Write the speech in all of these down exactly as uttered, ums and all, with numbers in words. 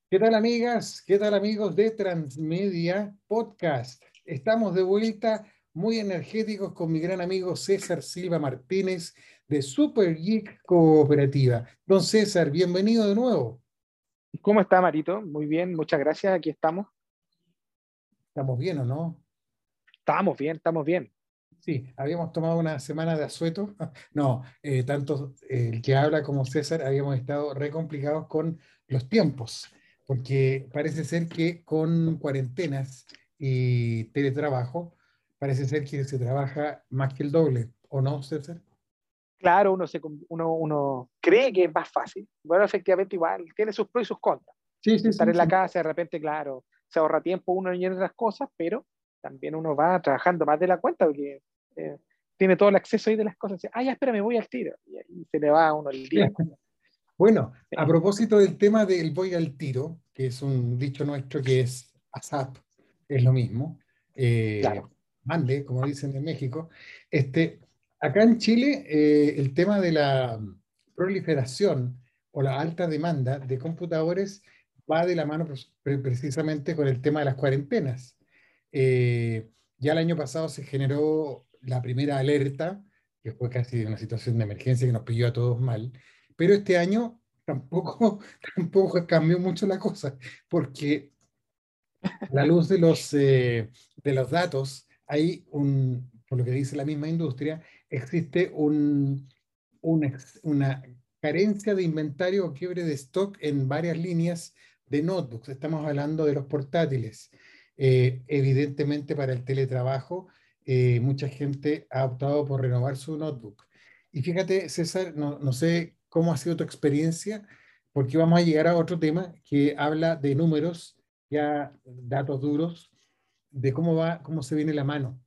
¿Qué tal, amigas? ¿Qué tal, amigos de Transmedia Podcast? Estamos de vuelta muy energéticos con mi gran amigo César Silva Martínez de Super Geek Cooperativa. Don César, bienvenido de nuevo. ¿Cómo está, Marito? Muy bien, muchas gracias. Aquí estamos. ¿Estamos bien o no? Estamos bien, estamos bien. Sí, habíamos tomado una semana de asueto. No, eh, tanto eh, el que habla como César habíamos estado re complicados con los tiempos, porque parece ser que con cuarentenas y teletrabajo, parece ser que se trabaja más que el doble, ¿o no, César? Claro, uno, se, uno, uno cree que es más fácil. Bueno, efectivamente, igual tiene sus pros y sus contras. Sí, sí, Estar sí, en la sí. casa, de repente, claro, se ahorra tiempo uno en otras cosas, pero también uno va trabajando más de la cuenta porque eh, tiene todo el acceso ahí de las cosas. Dice, ah, ya, espera, me voy al tiro. Y ahí se le va a uno el día. Bueno, a Sí, propósito del tema del voy al tiro, que es un dicho nuestro que es ASAP, es lo mismo, eh, claro. mande, como dicen en México, este, acá en Chile eh, el tema de la proliferación o la alta demanda de computadores va de la mano pues, pre- precisamente con el tema de las cuarentenas. Eh, ya el año pasado se generó la primera alerta, que fue casi una situación de emergencia que nos pilló a todos mal, pero este año tampoco, tampoco cambió mucho la cosa, porque a la luz de los, eh, de los datos, hay un, por lo que dice la misma industria, existe un, un ex- una carencia de inventario o quiebre de stock en varias líneas de notebooks. Estamos hablando de los portátiles. Eh, evidentemente para el teletrabajo, eh, mucha gente ha optado por renovar su notebook. Y fíjate, César, no, no sé cómo ha sido tu experiencia, porque vamos a llegar a otro tema que habla de números, ya datos duros, de cómo va, cómo se viene la mano.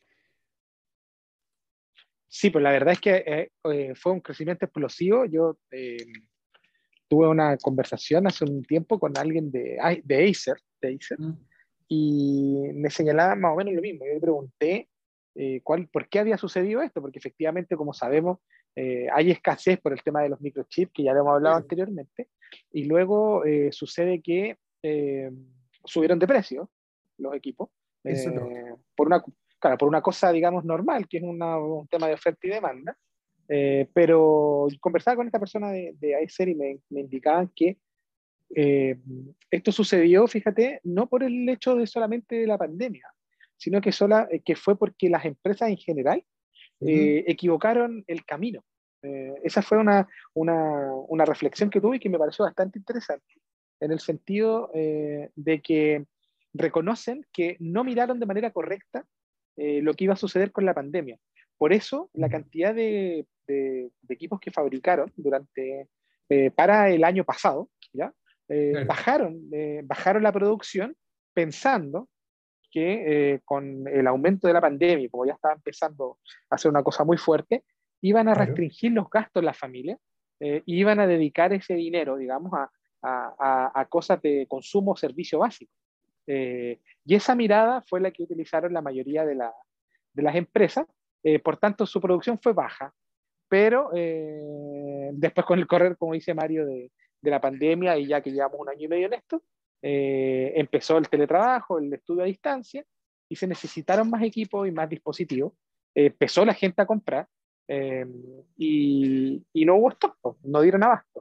Sí, pues la verdad es que eh, eh, fue un crecimiento explosivo. Yo eh, tuve una conversación hace un tiempo con alguien de, de Acer, de Acer ¿Mm? y me señalaba más o menos lo mismo. Yo le pregunté eh, cuál, por qué había sucedido esto, porque efectivamente, como sabemos, eh, hay escasez por el tema de los microchips, que ya lo hemos hablado Claro, anteriormente, y luego eh, sucede que eh, subieron de precio los equipos, eso es eh, lógico. por una, claro, por una cosa, digamos, normal, que es una, un tema de oferta y demanda. Eh, pero conversaba con esta persona de, de Acer y me, me indicaban que eh, esto sucedió, fíjate, no por el hecho de solamente de la pandemia, sino que, sola, eh, que fue porque las empresas en general Ujú. eh, equivocaron el camino. Eh, esa fue una, una, una, reflexión que tuve y que me pareció bastante interesante, en el sentido eh, de que reconocen que no miraron de manera correcta eh, lo que iba a suceder con la pandemia. Por eso, la cantidad de, de, de equipos que fabricaron durante, eh, para el año pasado, ¿ya? Eh, Claro, bajaron, eh, bajaron la producción pensando que eh, con el aumento de la pandemia, como ya estaba empezando a ser una cosa muy fuerte, iban a claro. restringir los gastos de las familias, eh, y iban a dedicar ese dinero, digamos, a, a, a, a cosas de consumo o servicio básico. Eh, y esa mirada fue la que utilizaron la mayoría de, la, de las empresas, eh, por tanto su producción fue baja, pero eh, después con el correr, como dice Mario, de, de, la pandemia y ya que llevamos un año y medio en esto, eh, empezó el teletrabajo, el estudio a distancia y se necesitaron más equipos y más dispositivos. Eh, empezó la gente a comprar eh, y, y no hubo stock, no dieron abasto.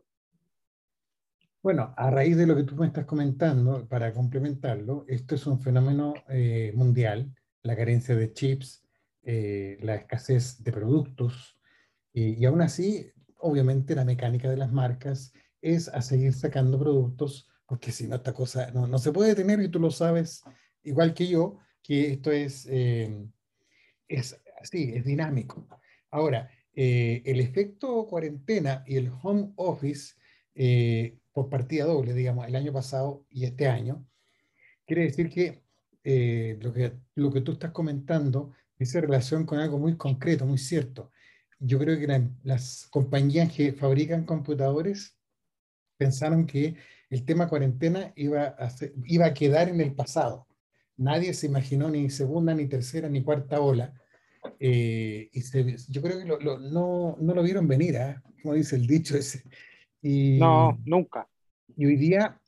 Bueno, a raíz de lo que tú me estás comentando, para complementarlo, esto es un fenómeno eh, mundial, la carencia de chips, eh, la escasez de productos, y, y aún así, obviamente, la mecánica de las marcas es a seguir sacando productos, porque si no, esta cosa no, no se puede tener, y tú lo sabes, igual que yo, que esto es, eh, es así, es dinámico. Ahora, eh, el efecto cuarentena y el home office eh, por partida doble, digamos, el año pasado y este año, quiere decir que, eh, lo que lo que tú estás comentando dice relación con algo muy concreto, muy cierto. Yo creo que la- las compañías que fabrican computadores pensaron que el tema cuarentena iba a, ser- iba a quedar en el pasado. Nadie se imaginó ni segunda, ni tercera, ni cuarta ola. Eh, y se- yo creo que lo- lo- no, no lo vieron venir, ¿ah? Como dice el dicho ese. Y, No, nunca. y hoy día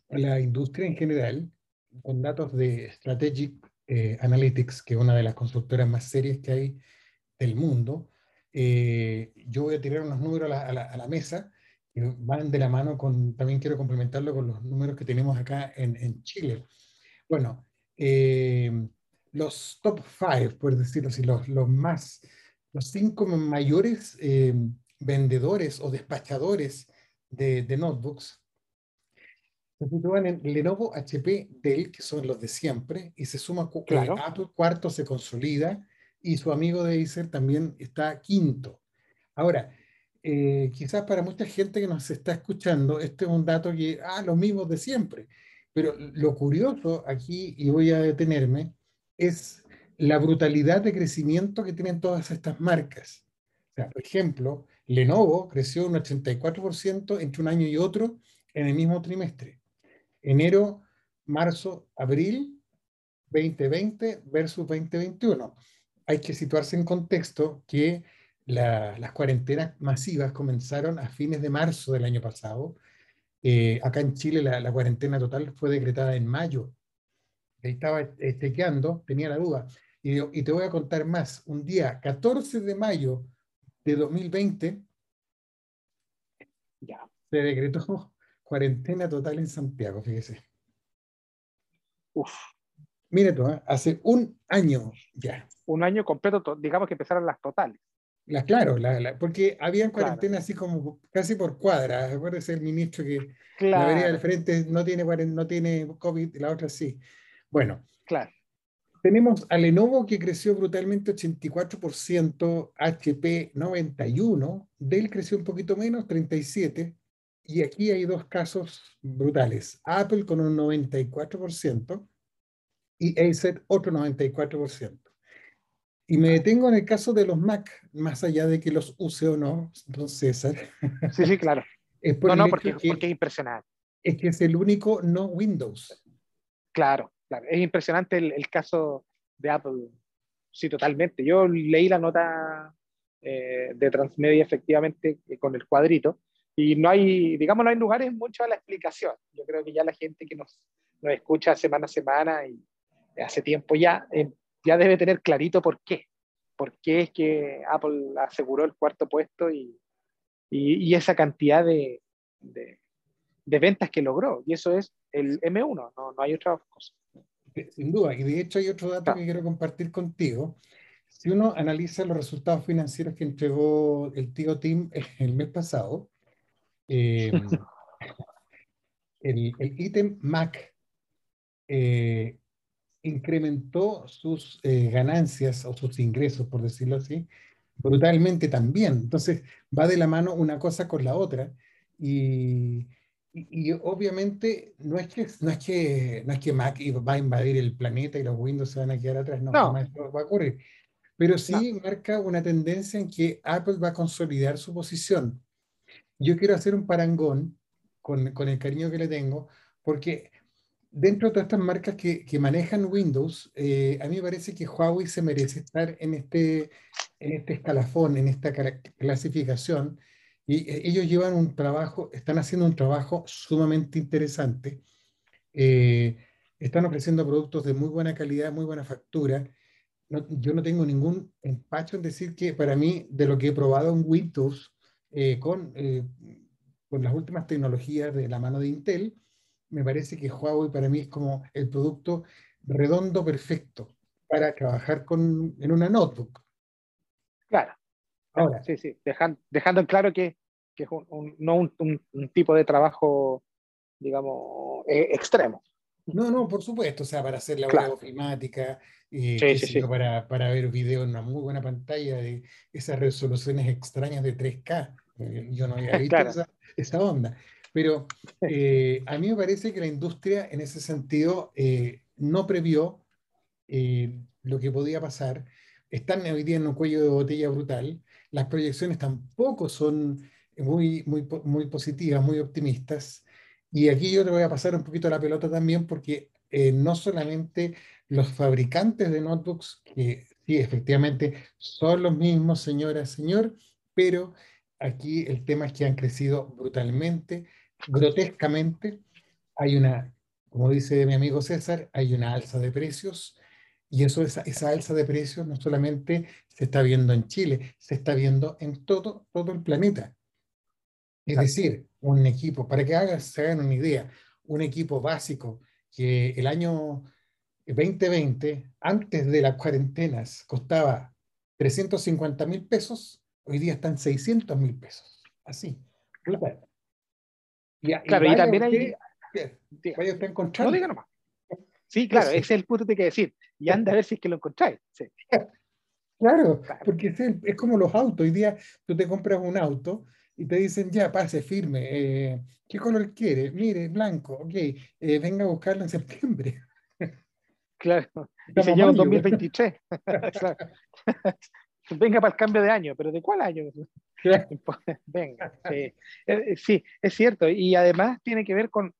la industria en general, con datos de Strategic eh, Analytics, que es una de las consultoras más serias que hay del mundo. Eh, yo voy a tirar unos números a la, a la, a la mesa que van de la mano con, también quiero complementarlo con los números que tenemos acá en, en Chile. Bueno, eh, los top five, por decirlo así, los, los más, los cinco mayores eh, vendedores o despachadores de, de notebooks se sitúan en Lenovo, H P, Dell, que son los de siempre, y se suma eh, Claro, Apple, cuarto, se consolida, y su amigo de Acer también está quinto. Ahora, eh, quizás para mucha gente que nos está escuchando, este es un dato que, ah, los mismos de siempre. Pero lo curioso aquí, y voy a detenerme, es la brutalidad de crecimiento que tienen todas estas marcas. O sea, por ejemplo, Lenovo creció un ochenta y cuatro por ciento entre un año y otro en el mismo trimestre. Enero, marzo, abril, dos mil veinte versus dos mil veintiuno. Hay que situarse en contexto que la- las cuarentenas masivas comenzaron a fines de marzo del año pasado. Eh, acá en Chile la, la cuarentena total fue decretada en mayo. Ahí estaba eh, chequeando, tenía la duda. Y, digo, y te voy a contar más. Un día, catorce de mayo de dos mil veinte, ya. se decretó cuarentena total en Santiago, fíjese. Uf, Mira tú, ¿eh? Hace un año ya. un año completo, to- digamos que empezaron las totales. La, claro, la, la- porque habían Claro, cuarentena así como casi por cuadra. Acuérdese el ministro que la vereda del claro, frente no tiene, cuaren- no tiene COVID, la otra sí. Bueno, claro. tenemos a Lenovo que creció brutalmente ochenta y cuatro por ciento, H P noventa y uno por ciento, Dell creció un poquito menos, treinta y siete por ciento, y aquí hay dos casos brutales. Apple con un noventa y cuatro por ciento y Acer otro noventa y cuatro por ciento. Y me detengo en el caso de los Mac, más allá de que los use o no, don César, Sí, sí, claro. es por No, el no, hecho porque, porque que es impresionante. es que es el único no Windows. Claro, claro. Es impresionante el, el caso de Apple. Sí, totalmente. Yo leí la nota eh, de Transmedia efectivamente eh, con el cuadrito y no hay, digamos, no hay lugares mucho a la explicación. Yo creo que ya la gente que nos, nos escucha semana a semana y hace tiempo ya, eh, ya debe tener clarito por qué. Por qué es que Apple aseguró el cuarto puesto y, y, y esa cantidad de, de, de, ventas que logró. Y eso es el M uno, no, no hay otra cosa. Sin duda. Y de hecho hay otro dato que Claro. quiero compartir contigo. Si uno analiza los resultados financieros que entregó el tío Tim el mes pasado, eh, el, el ítem Mac eh, incrementó sus eh, ganancias o sus ingresos, por decirlo así, brutalmente también. Entonces, va de la mano una cosa con la otra. Y, y- y obviamente no es que, no es que, no es que Mac va a invadir el planeta y los Windows se van a quedar atrás, no, No, jamás eso va a ocurrir. Pero no, sí marca una tendencia en que Apple va a consolidar su posición. Yo quiero hacer un parangón con, con el cariño que le tengo, porque dentro de todas estas marcas que, que manejan Windows, eh, a mí me parece que Huawei se merece estar en este, en este escalafón, en esta cala- clasificación. Y eh, ellos llevan un trabajo, están haciendo un trabajo sumamente interesante. Eh, Están ofreciendo productos de muy buena calidad, muy buena factura. No- yo no tengo ningún empacho en decir que para mí, de lo que he probado en Windows, eh, con, eh, con las últimas tecnologías de la mano de Intel, me parece que Huawei para mí es como el producto redondo perfecto para trabajar con, en una notebook. claro, claro, Ahora, sí, sí, dejan, dejando en claro que, que es un, un- no un, un- un tipo de trabajo, digamos, eh, extremo. no, no, por supuesto, o sea, para hacer labores Claro, ofimáticas, eh, sí, qué sí, sé yo, sí, para, para ver video en una muy buena pantalla de esas resoluciones extrañas de tres K. Eh, yo no había visto claro, esa, esa onda. Pero eh, a mí me parece que la industria en ese sentido eh, no previó eh, lo que podía pasar. Están hoy día en un cuello de botella brutal. Las proyecciones tampoco son muy, muy, po- muy positivas, muy optimistas. Y aquí yo te voy a pasar un poquito la pelota también porque eh, no solamente los fabricantes de notebooks, que sí, efectivamente son los mismos, señora, señor, pero aquí el tema es que han crecido brutalmente, grotescamente, hay una, como dice mi amigo César, hay una alza de precios y eso, esa, esa alza de precios no solamente se está viendo en Chile, se está viendo en todo, todo el planeta. Es Claro, decir, un equipo, para que hagan, se hagan una idea, un equipo básico que el año dos mil veinte, antes de las cuarentenas, costaba trescientos cincuenta mil pesos, hoy día están seiscientos mil pesos. Así, brutal. Y, y claro, y vaya también usted, hay, diga, vaya usted a no diga encontrarlo. nomás. Sí, claro, ese Eso. es el punto que hay que decir. Y anda a ver si es que lo encontráis. Sí, Claro, claro, porque es, el- es como los autos. Hoy día tú te compras un auto y te dicen, ya, pase, firme. eh, ¿qué color quiere? Mire, blanco, ok, eh, venga a buscarlo en septiembre. claro. Y se Estamos a lleva un mayo. dos mil veintitrés. Claro. Venga para el cambio de año, pero ¿de cuál año? Venga, sí. Eh, eh, sí, es cierto. Y además tiene que ver con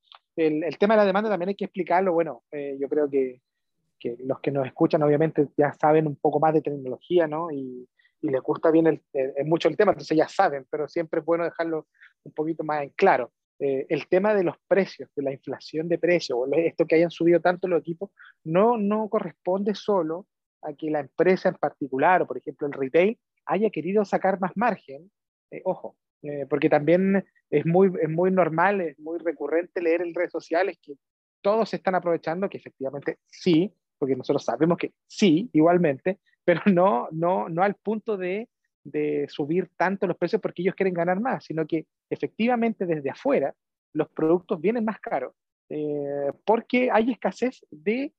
el, el tema de la demanda, también hay que explicarlo. Bueno, eh, yo creo que, que los que nos escuchan obviamente ya saben un poco más de tecnología, ¿no? Y, y les gusta bien el, eh, mucho el tema, entonces ya saben, pero siempre es bueno dejarlo un poquito más en claro. Eh, el tema de los precios, de la inflación de precios, o esto que hayan subido tanto los equipos, no, no corresponde solo a que la empresa en particular, o por ejemplo el retail, haya querido sacar más margen. Eh, ojo, eh, porque también es muy, es muy normal, es muy recurrente leer en redes sociales que todos se están aprovechando, que efectivamente sí, porque nosotros sabemos que sí, igualmente, pero no, no, no al punto de, de subir tanto los precios porque ellos quieren ganar más, sino que efectivamente desde afuera los productos vienen más caros eh, porque hay escasez de,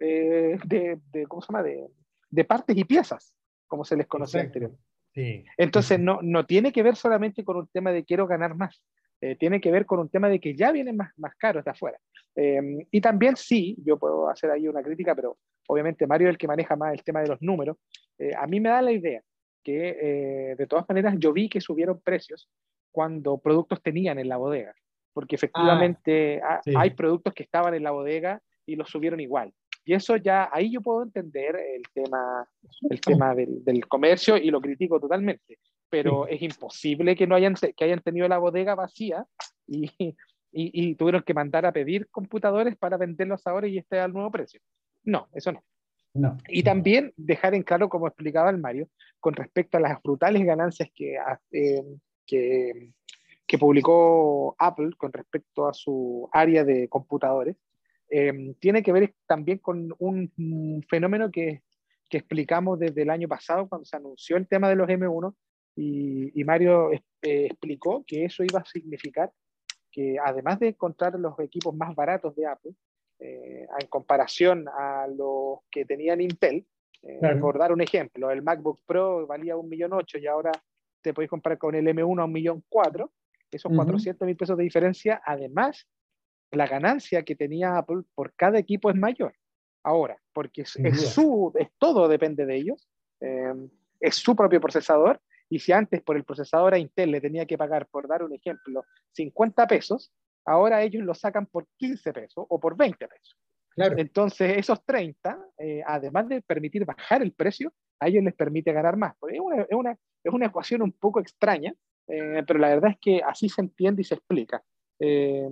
eh, de, de, ¿cómo se llama? De, de partes y piezas, como se les conocía Exacto. anteriormente. Sí, sí, Entonces, sí. no, no tiene que ver solamente con un tema de quiero ganar más, eh, tiene que ver con un tema de que ya vienen más, más caros de afuera. Eh, y también sí, yo puedo hacer ahí una crítica, pero obviamente Mario es el que maneja más el tema de los números. Eh, a mí me da la idea que eh, de todas maneras yo vi que subieron precios cuando productos tenían en la bodega, porque Ah, efectivamente ha, hay sí. productos que estaban en la bodega y los subieron igual. Y eso ya, ahí yo puedo entender el tema el tema del, del, comercio y lo critico totalmente, pero Sí, es imposible que no hayan, que hayan tenido la bodega vacía y, y, y tuvieron que mandar a pedir computadores para venderlos ahora y esté al nuevo precio. No, eso no. no, Y no. también dejar en claro, como explicaba el Mario, con respecto a las brutales ganancias que, eh, que, que publicó Apple con respecto a su área de computadores, eh, tiene que ver también con un, un fenómeno que, que, explicamos desde el año pasado cuando se anunció el tema de los M uno y, y Mario eh, explicó que eso iba a significar que además de encontrar los equipos más baratos de Apple, eh, en comparación a los que tenían Intel, eh, Claro. por dar un ejemplo, el MacBook Pro valía un millón ocho y ahora te podéis comprar con el M uno a un millón cuatro, esos Ujú. cuatrocientos mil pesos de diferencia, además la ganancia que tenía Apple por cada equipo es mayor. Ahora, porque es, Sin es duda. su, es todo depende de ellos, eh, es su propio procesador, y si antes por el procesador a Intel le tenía que pagar, por dar un ejemplo, cincuenta pesos, ahora ellos lo sacan por quince pesos o por veinte pesos. Claro. Entonces, esos treinta, eh, además de permitir bajar el precio, a ellos les permite ganar más. Es una, es una, es una ecuación un poco extraña, eh, pero la verdad es que así se entiende y se explica. Eh,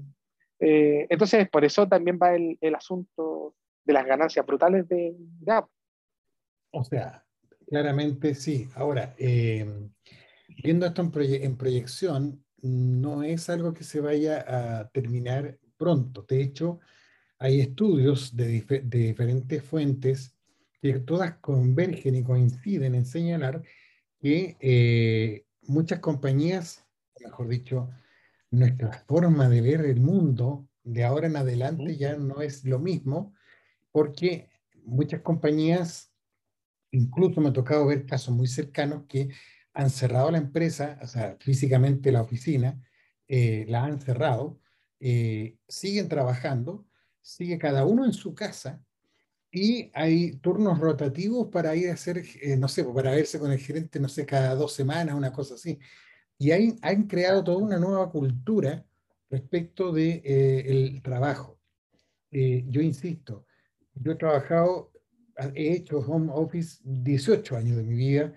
eh, entonces, por eso también va el, el, asunto de las ganancias brutales de, de Apple. O sea, claramente sí. Ahora, eh, viendo esto en, proye- en proyección, no es algo que se vaya a terminar pronto. De hecho, hay estudios de, dife- de diferentes fuentes que todas convergen y coinciden en señalar que eh, muchas compañías, o mejor dicho, nuestra forma de ver el mundo de ahora en Uh adelante -huh. ya no es lo mismo, porque muchas compañías, incluso me ha tocado ver casos muy cercanos que han cerrado la empresa, o sea, físicamente la oficina, eh, la han cerrado, eh, siguen trabajando, sigue cada uno en su casa y hay turnos rotativos para ir a hacer, eh, no sé, para verse con el gerente, no sé, cada dos semanas, una cosa así. Y ahí han creado toda una nueva cultura respecto de, eh, el trabajo. Eh, yo insisto, yo he trabajado, he hecho home office dieciocho años de mi vida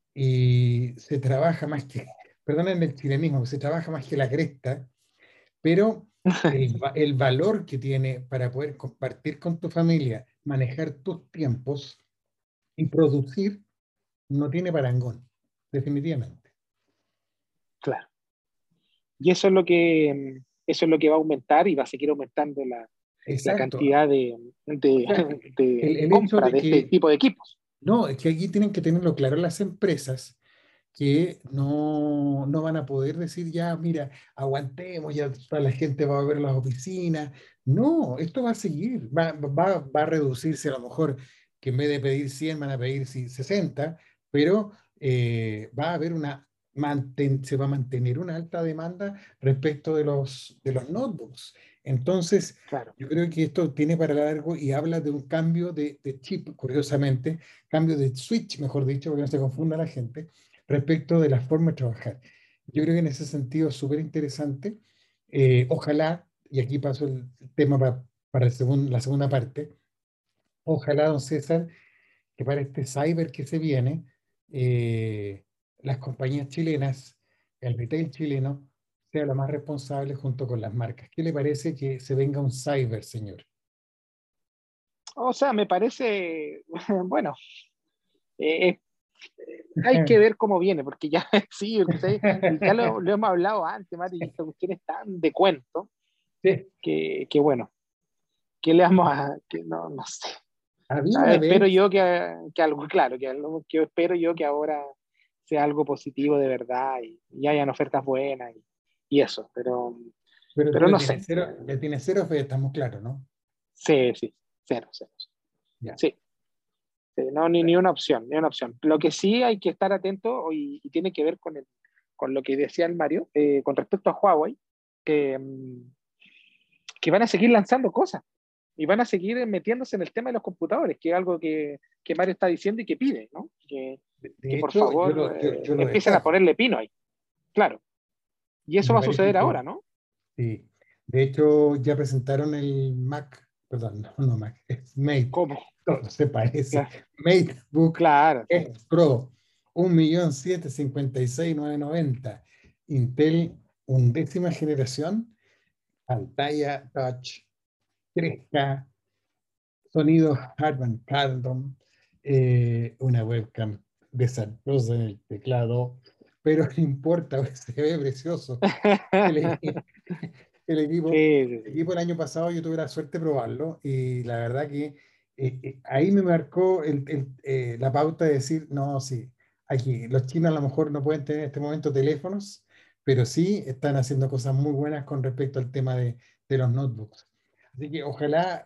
y se trabaja más que, perdonen el chilenismo, se trabaja más que la cresta, pero el, va- el valor que tiene para poder compartir con tu familia, manejar tus tiempos y producir, no tiene parangón, definitivamente. Claro. Y eso es lo que, eso es lo que va a aumentar y va a seguir aumentando la, la Exacto. cantidad de, O de, sea, de el, el hecho compra de de este que, tipo de equipos. no, es que aquí tienen que tenerlo claro las empresas que no, no van a poder decir ya, mira, aguantemos, ya toda la gente va a ver las oficinas. No, esto va a seguir, va, va, va a reducirse a lo mejor que en vez de pedir cien van a pedir sí, sesenta, pero eh, va a haber una, manten- se va a mantener una alta demanda respecto de los, de los notebooks. Entonces, Claro, yo creo que esto tiene para largo y habla de un cambio de, de chip, curiosamente, cambio de switch, mejor dicho, porque no se confunda la gente respecto de la forma de trabajar. Yo creo que en ese sentido es súper interesante. Eh, ojalá, y aquí paso el tema pa- para el segun- la segunda parte, ojalá, don César, que para este cyber que se viene, eh, las compañías chilenas, el retail chileno, sea lo más responsable junto con las marcas. ¿Qué le parece que se venga un cyber, señor? o sea, me parece, bueno, eh, eh, hay que ver cómo viene, porque ya sí, o sea, ya lo, lo hemos hablado antes, Mati, y esta cuestión es tan de cuento Sí, que, que bueno, ¿qué le vamos a, que no, no sé. Ah, había de espero hecho, yo que, que algo, claro, que, algo, que espero yo que ahora sea algo positivo de verdad y, y hayan ofertas buenas y, y eso, pero, pero tú pero le no tienes sé. cero, le tienes cero fe, estamos claros, ¿no? Sí, sí, cero, cero. Ya. Sí, sí, no, ni, ni una opción, ni una opción. Lo que sí hay que estar atento y, y tiene que ver con, el, con lo que decía el Mario, eh, con respecto a Huawei, que, mm, que van a seguir lanzando cosas y van a seguir metiéndose en el tema de los computadores, que es algo que, que Mario está diciendo y que pide, ¿no? Que, De, que de por hecho, yo favor lo, yo, eh, yo lo empiecen a destaco. ponerle pino ahí, claro. Y Y eso me va a parece suceder que, ahora, ¿no? sí. De hecho, ya presentaron el Mac, perdón, no, no Mac, es Mate, ¿Cómo? todo se parece. Claro, MateBook claro, sí. X Pro, un millón setecientos cincuenta y seis mil novecientos noventa. Intel, undécima generación, pantalla touch, tres K, sonido Harman Kardon, eh, una webcam desastrosa en el teclado, pero no importa, se ve precioso. El, equi- el equipo, Sí, sí, el sí. equipo el año pasado yo tuve la suerte de probarlo y la verdad que eh, eh, ahí me marcó el- el, eh, la pauta de decir, no, sí, aquí los chinos a lo mejor no pueden tener en este momento teléfonos, pero sí están haciendo cosas muy buenas con respecto al tema de, de los notebooks. Así que ojalá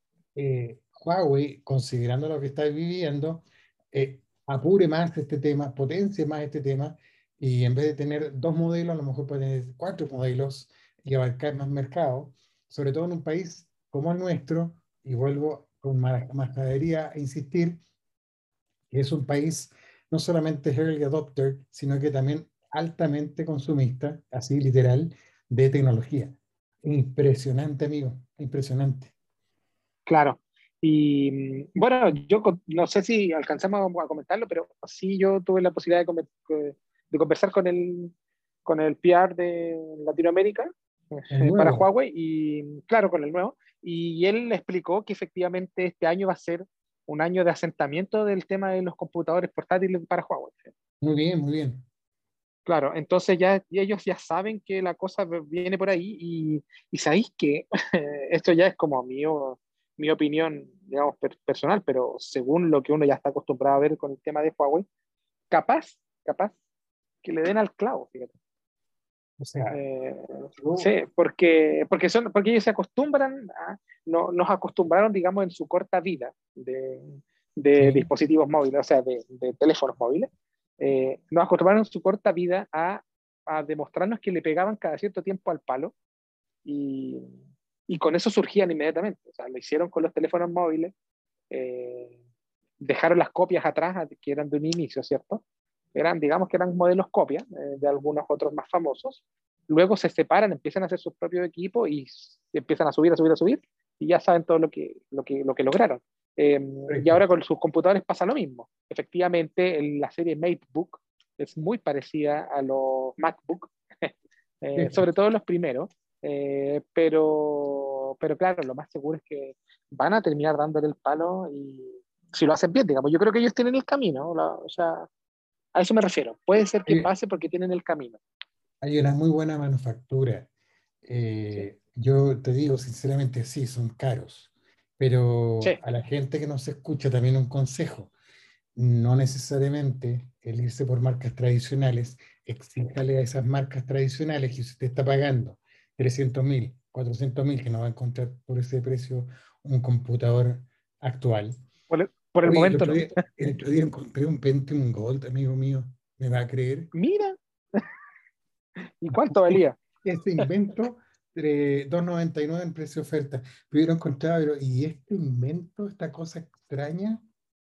eh, Huawei, considerando lo que está viviendo, eh, apure más este tema, potencie más este tema, y en vez de tener dos modelos, a lo mejor puede tener cuatro modelos y abarcar más mercado, sobre todo en un país como el nuestro, y vuelvo con ma- majadería a insistir, que es un país no solamente early adopter, sino que también altamente consumista, así literal, de tecnología. Impresionante, amigo, impresionante. Claro. Y mm, bueno, yo con- no sé si alcanzamos a comentarlo, pero sí yo tuve la posibilidad de, come- de conversar con el, con el P R de Latinoamérica El eh, para nuevo. Huawei y claro, con el nuevo. Y él explicó que efectivamente este año va a ser un año de asentamiento del tema de los computadores portátiles para Huawei. Muy bien, muy bien. Claro, entonces ya y ellos ya saben que la cosa viene por ahí y, y sabéis que esto ya es como mi, mi opinión, digamos, per- personal, pero según lo que uno ya está acostumbrado a ver con el tema de Huawei, capaz, capaz que le den al clavo, fíjate. O sea, Eh, sí, yo, porque, porque, son, porque ellos se acostumbran, a, no, nos acostumbraron, digamos, en su corta vida de, de sí, dispositivos móviles, o sea, de, de teléfonos móviles, eh, nos acostumbraron en su corta vida a, a demostrarnos que le pegaban cada cierto tiempo al palo y, y con eso surgían inmediatamente. O sea, lo hicieron con los teléfonos móviles, eh, dejaron las copias atrás, que eran de un inicio, ¿cierto? Eran, digamos que eran modelos copias eh, de algunos otros más famosos. Luego se separan, empiezan a hacer sus propios equipos y empiezan a subir, a subir, a subir, y ya saben todo lo que, lo que, lo que lograron. Eh, y correcto. ahora con sus computadores pasa lo mismo. Efectivamente, en la serie MateBook es muy parecida a los MacBook, eh, Sí, sobre todo los primeros, Eh, pero, pero claro, lo más seguro es que van a terminar dándole el palo y si lo hacen bien, digamos, yo creo que ellos tienen el camino, la- o sea, a eso me refiero. Puede ser que Hay, pase porque tienen el camino. hay una muy buena manufactura. Sí, Eh, yo te digo sinceramente, sí, son caros, pero sí. a la gente que nos escucha también un consejo. No necesariamente el irse por marcas tradicionales, exíjale a esas marcas tradicionales que si usted está pagando trescientos mil, cuatrocientos mil, que no va a encontrar por ese precio un computador actual. Por el, por el Oye, el momento otro no. día, el otro día encontré un Pentium Gold, amigo mío, ¿me va a creer? Mira, ¿y cuánto valía? Este invento, eh, dos noventa y nueve en precio de oferta, pero yo lo encontraba, pero, ¿y este invento, esta cosa extraña?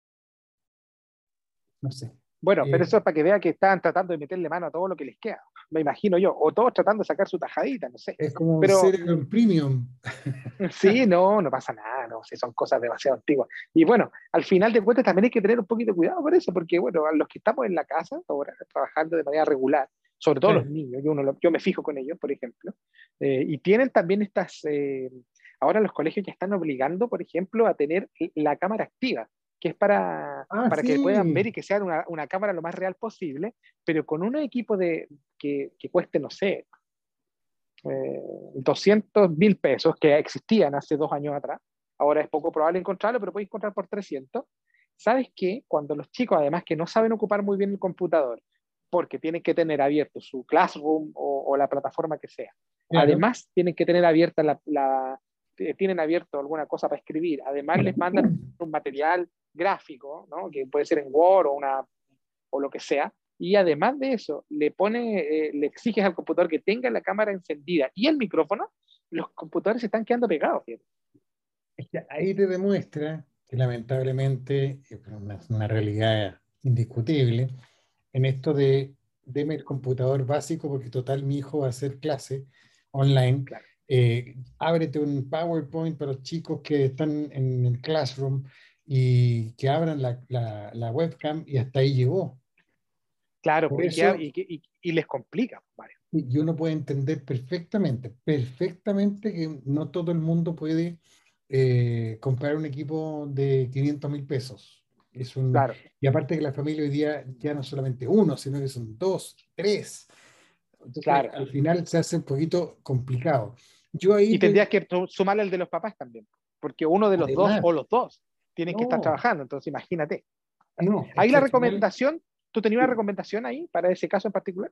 No sé. Bueno, pero Eh, eso es para que vea que estaban tratando de meterle mano a todo lo que les queda, me imagino yo, o todos tratando de sacar su tajadita, no sé. es como un Pero Celeron Premium. sí, no, no pasa nada, no, si son cosas demasiado antiguas. Y bueno, al final de cuentas también hay que tener un poquito de cuidado por eso, porque bueno, a los que estamos en la casa ahora trabajando de manera regular, sobre todo los Claro. niños, yo, uno, lo- yo me fijo con ellos, por ejemplo, eh, y tienen también estas, eh, ahora los colegios ya están obligando, por ejemplo, a tener la cámara activa, que es para, Ah, para que puedan ver sí. y que sea una, una cámara lo más real posible, pero con un equipo de, que, que cueste, no sé, eh, doscientos mil pesos que existían hace dos años atrás. Ahora es poco probable encontrarlo, pero puedes encontrar por trescientos. ¿Sabes qué? Cuando los chicos, además que no saben ocupar muy bien el computador, porque tienen que tener abierto su Classroom o, o la plataforma que sea, Claro. además tienen que tener abierta la, la eh, tienen abierto alguna cosa para escribir, además les mandan un material gráfico, ¿no? Que puede ser en Word o, una, o lo que sea, y además de eso, le pone, eh, le exiges al computador que tenga la cámara encendida y el micrófono, los computadores se están quedando pegados. Fíjate. Es que ahí te demuestra que lamentablemente es una, una realidad indiscutible en esto de deme el computador básico porque total mi hijo va a hacer clase online. Claro, Eh, ábrete un PowerPoint para los chicos que están en el classroom y que abran la, la, la webcam y hasta ahí llegó. claro Por pues, y, queda- eso y, y, y les complica, Mario. y uno puede entender perfectamente, perfectamente que no todo el mundo puede eh, comprar un equipo de quinientos mil pesos. Es un, Claro. y aparte que la familia hoy día ya no solamente uno, sino que son dos, tres. Entonces, Claro. al final se hace un poquito complicado. Yo ahí Y tendrías te, que sumarle el de los papás también, porque uno de los dos además, o los dos tienen que estar no, trabajando, entonces imagínate. no, es Ahí que la al final, recomendación, ¿tú tenías una recomendación ahí para ese caso en particular?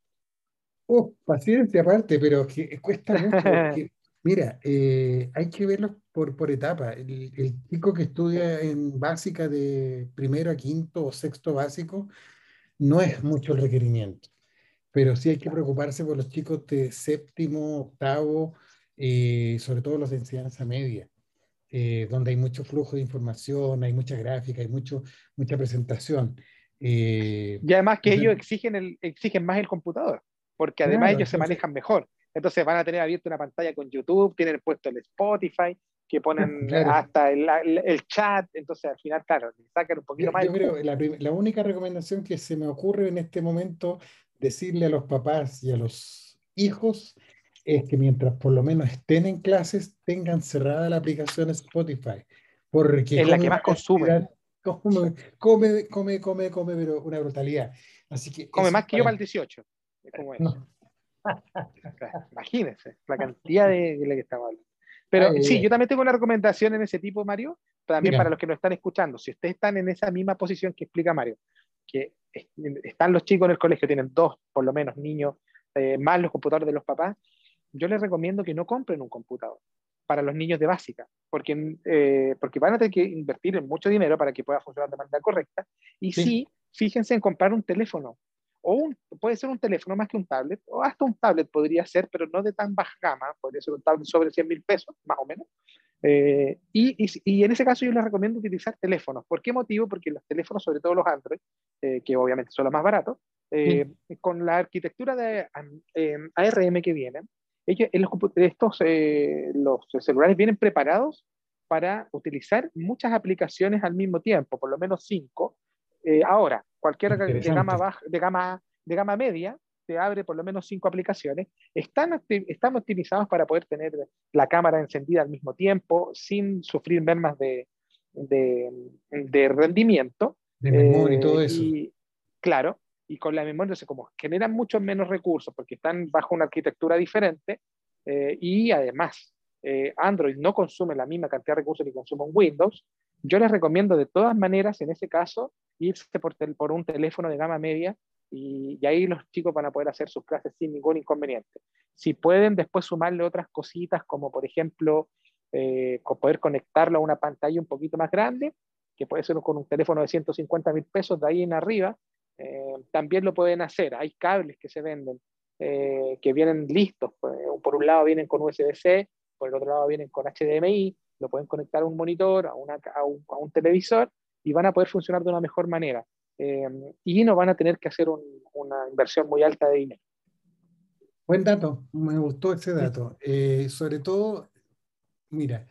oh, paciencia aparte, pero que cuesta mucho porque, mira, eh, hay que verlo por, por etapa. El, el chico que Sí, estudia en básica de primero a quinto o sexto básico, no es mucho el requerimiento, pero sí hay que claro. preocuparse por los chicos de séptimo, octavo, eh, sobre todo los de enseñanza media, eh, donde hay mucho flujo de información, hay mucha gráfica, hay mucho, mucha presentación. Eh, Y además y que ellos tam- exigen, el, exigen más el computador, porque además claro, ellos se entonces, manejan mejor. Entonces van a tener abierta una pantalla con YouTube, tienen puesto el Spotify, que ponen claro. hasta el, el, el chat, entonces al final, claro, le sacan un Yo, poquito más el yo creo jugo. que la, prim- la única recomendación que se me ocurre en este momento decirle a los papás y a los hijos es que mientras por lo menos estén en clases tengan cerrada la aplicación Spotify, porque Es la come que una más consumen. cantidad, come, come, come, come, come, pero una brutalidad. Así que Come eso más que yo para... para el dieciocho. Es como eso. No. O sea, imagínense la cantidad de, de la que estamos hablando. Pero Ay, ay, sí, yo ay. también tengo una recomendación en ese tipo, Mario, también para Dígame. los que nos están escuchando. Si ustedes están en esa misma posición que explica Mario, que es- están los chicos en el colegio, tienen dos, por lo menos, niños, eh, más los computadores de los papás, yo les recomiendo que no compren un computador para los niños de básica, porque, eh, porque van a tener que invertir en mucho dinero para que pueda funcionar de manera correcta. Y Sí, sí, fíjense en comprar un teléfono, o un, puede ser un teléfono más que un tablet, o hasta un tablet podría ser, pero no de tan baja gama, podría ser un tablet sobre cien mil pesos, más o menos. Eh, y, y, y, en ese caso yo les recomiendo utilizar teléfonos. ¿Por qué motivo? Porque los teléfonos, sobre todo los Android, eh, que obviamente son los más baratos, eh, sí, con la arquitectura de eh, A R M que vienen, ellos, en los, estos, eh, los celulares vienen preparados para utilizar muchas aplicaciones al mismo tiempo, por lo menos cinco. Eh, ahora, cualquiera de gama, interesante. baja, de, gama, de gama media te abre por lo menos cinco aplicaciones. Están, están optimizados para poder tener la cámara encendida al mismo tiempo, sin sufrir mermas de, de, de rendimiento. De memoria y todo Eh, eso. y claro, y con la memoria, entonces, como generan muchos menos recursos porque están bajo una arquitectura diferente, eh, y además eh, Android no consume la misma cantidad de recursos que consume un Windows, yo les recomiendo de todas maneras, en ese caso, irse por, tel por un teléfono de gama media y, y, ahí los chicos van a poder hacer sus clases sin ningún inconveniente. Si pueden después sumarle otras cositas, como por ejemplo eh, poder conectarlo a una pantalla un poquito más grande, que puede ser con un teléfono de ciento cincuenta mil pesos de ahí en arriba, eh, también lo pueden hacer. Hay cables que se venden, eh, que vienen listos. Por un lado vienen con U S B-C, por el otro lado vienen con H D M I, lo pueden conectar a un monitor, a, una, a, un, a un televisor, y van a poder funcionar de una mejor manera. Eh, y no van a tener que hacer un, una inversión muy alta de dinero. Buen dato, me gustó ese dato. Eh, sobre todo, mira,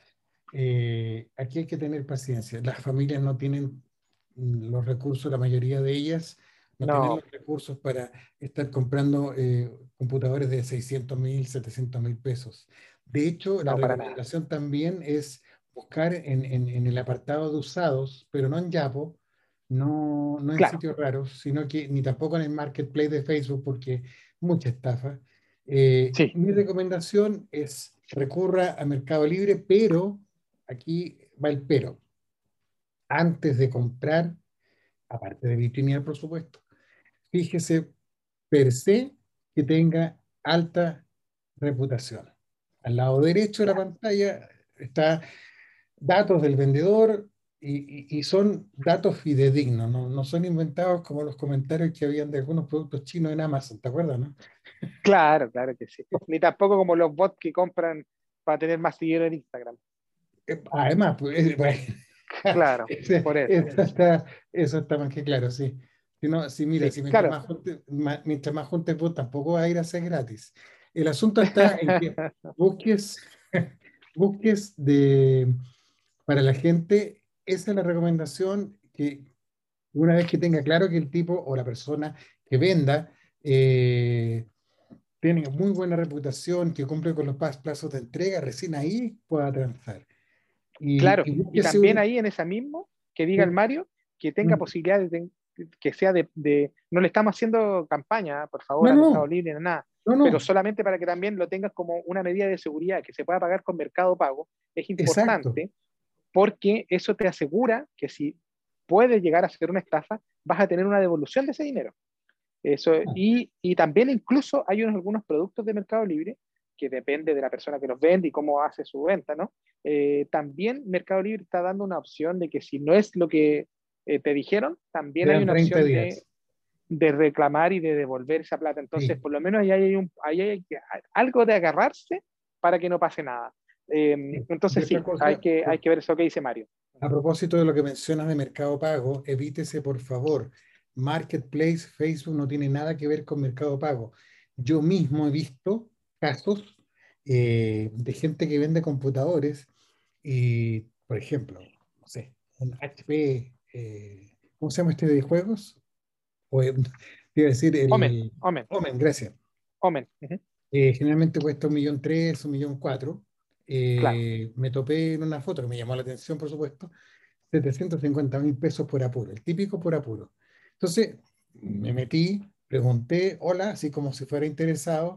eh, aquí hay que tener paciencia. Las familias no tienen mm, los recursos, la mayoría de ellas no tienen No, los recursos para estar comprando eh, computadores de seiscientos mil, setecientos mil pesos. De hecho, la no, para nada. recomendación también es buscar en, en- en el apartado de usados, pero no en Yapo, no, no en Claro, sitios raros, sino que ni tampoco en el marketplace de Facebook, porque mucha estafa. Eh, sí, mi recomendación es recurra a Mercado Libre, pero aquí va el pero. Antes de comprar, aparte de vitrinear, por supuesto, fíjese per se que tenga alta reputación. Al lado derecho de la ya. pantalla está datos del vendedor y, y- y son datos fidedignos, no, no son inventados como los comentarios que habían de algunos productos chinos en Amazon, ¿te acuerdas, no? Claro, claro que sí. Ni tampoco como los bots que compran para tener más seguidores en Instagram. Eh, Además, pues, eh, bueno, Claro, ese- por eso. eso está, eso está más que claro, sí. Si, no, si mira, Sí, si mientras claro. más juntes, ma- mientras más juntes vos, tampoco va a ir a ser gratis. El asunto está en que busques, busques de, para la gente, esa es la recomendación que una vez que tenga claro que el tipo o la persona que venda eh, tiene muy buena reputación, que cumple con los pas- plazos de entrega, recién ahí pueda transar. Y, Claro, y y búsquese también un... ahí en esa mismo, que diga el Sí, Mario, que tenga mm, posibilidad de, ten- que sea de, de- no le estamos haciendo campaña, por favor, no, a Mercado no, Libre, nada, no, pero no, solamente para que también lo tengas como una medida de seguridad, que se pueda pagar con Mercado Pago, es exacto. importante porque eso te asegura que si puede llegar a ser una estafa, vas a tener una devolución de ese dinero. Eso, y, y también incluso hay unos, algunos productos de Mercado Libre, que depende de la persona que los vende y cómo hace su venta, ¿no? Eh, también Mercado Libre está dando una opción de que si no es lo que eh, te dijeron, también Te hay dan una treinta opción de, días. de reclamar y de devolver esa plata. Entonces, Sí, por lo menos ahí hay, un, ahí hay que- algo de agarrarse para que no pase nada. Eh, sí. Y entonces, otra sí, hay cosa, que, hay por- que ver eso que dice Mario. a propósito de lo que mencionas de Mercado Pago, evítese por favor. Marketplace, Facebook no tiene nada que ver con Mercado Pago. Yo mismo he visto casos eh, de gente que vende computadores y, por ejemplo, no sé, un H P, eh, ¿cómo se llama este de juegos? O, eh, te iba a decir Omen, el omen, Omen, gracias. omen. Ujú, Eh, generalmente cuesta un millón tres, un millón cuatro. claro, Eh, me topé en una foto que me llamó la atención, por supuesto, setecientos cincuenta mil pesos por apuro, el típico por apuro. Entonces me metí, pregunté, hola, así como si fuera interesado,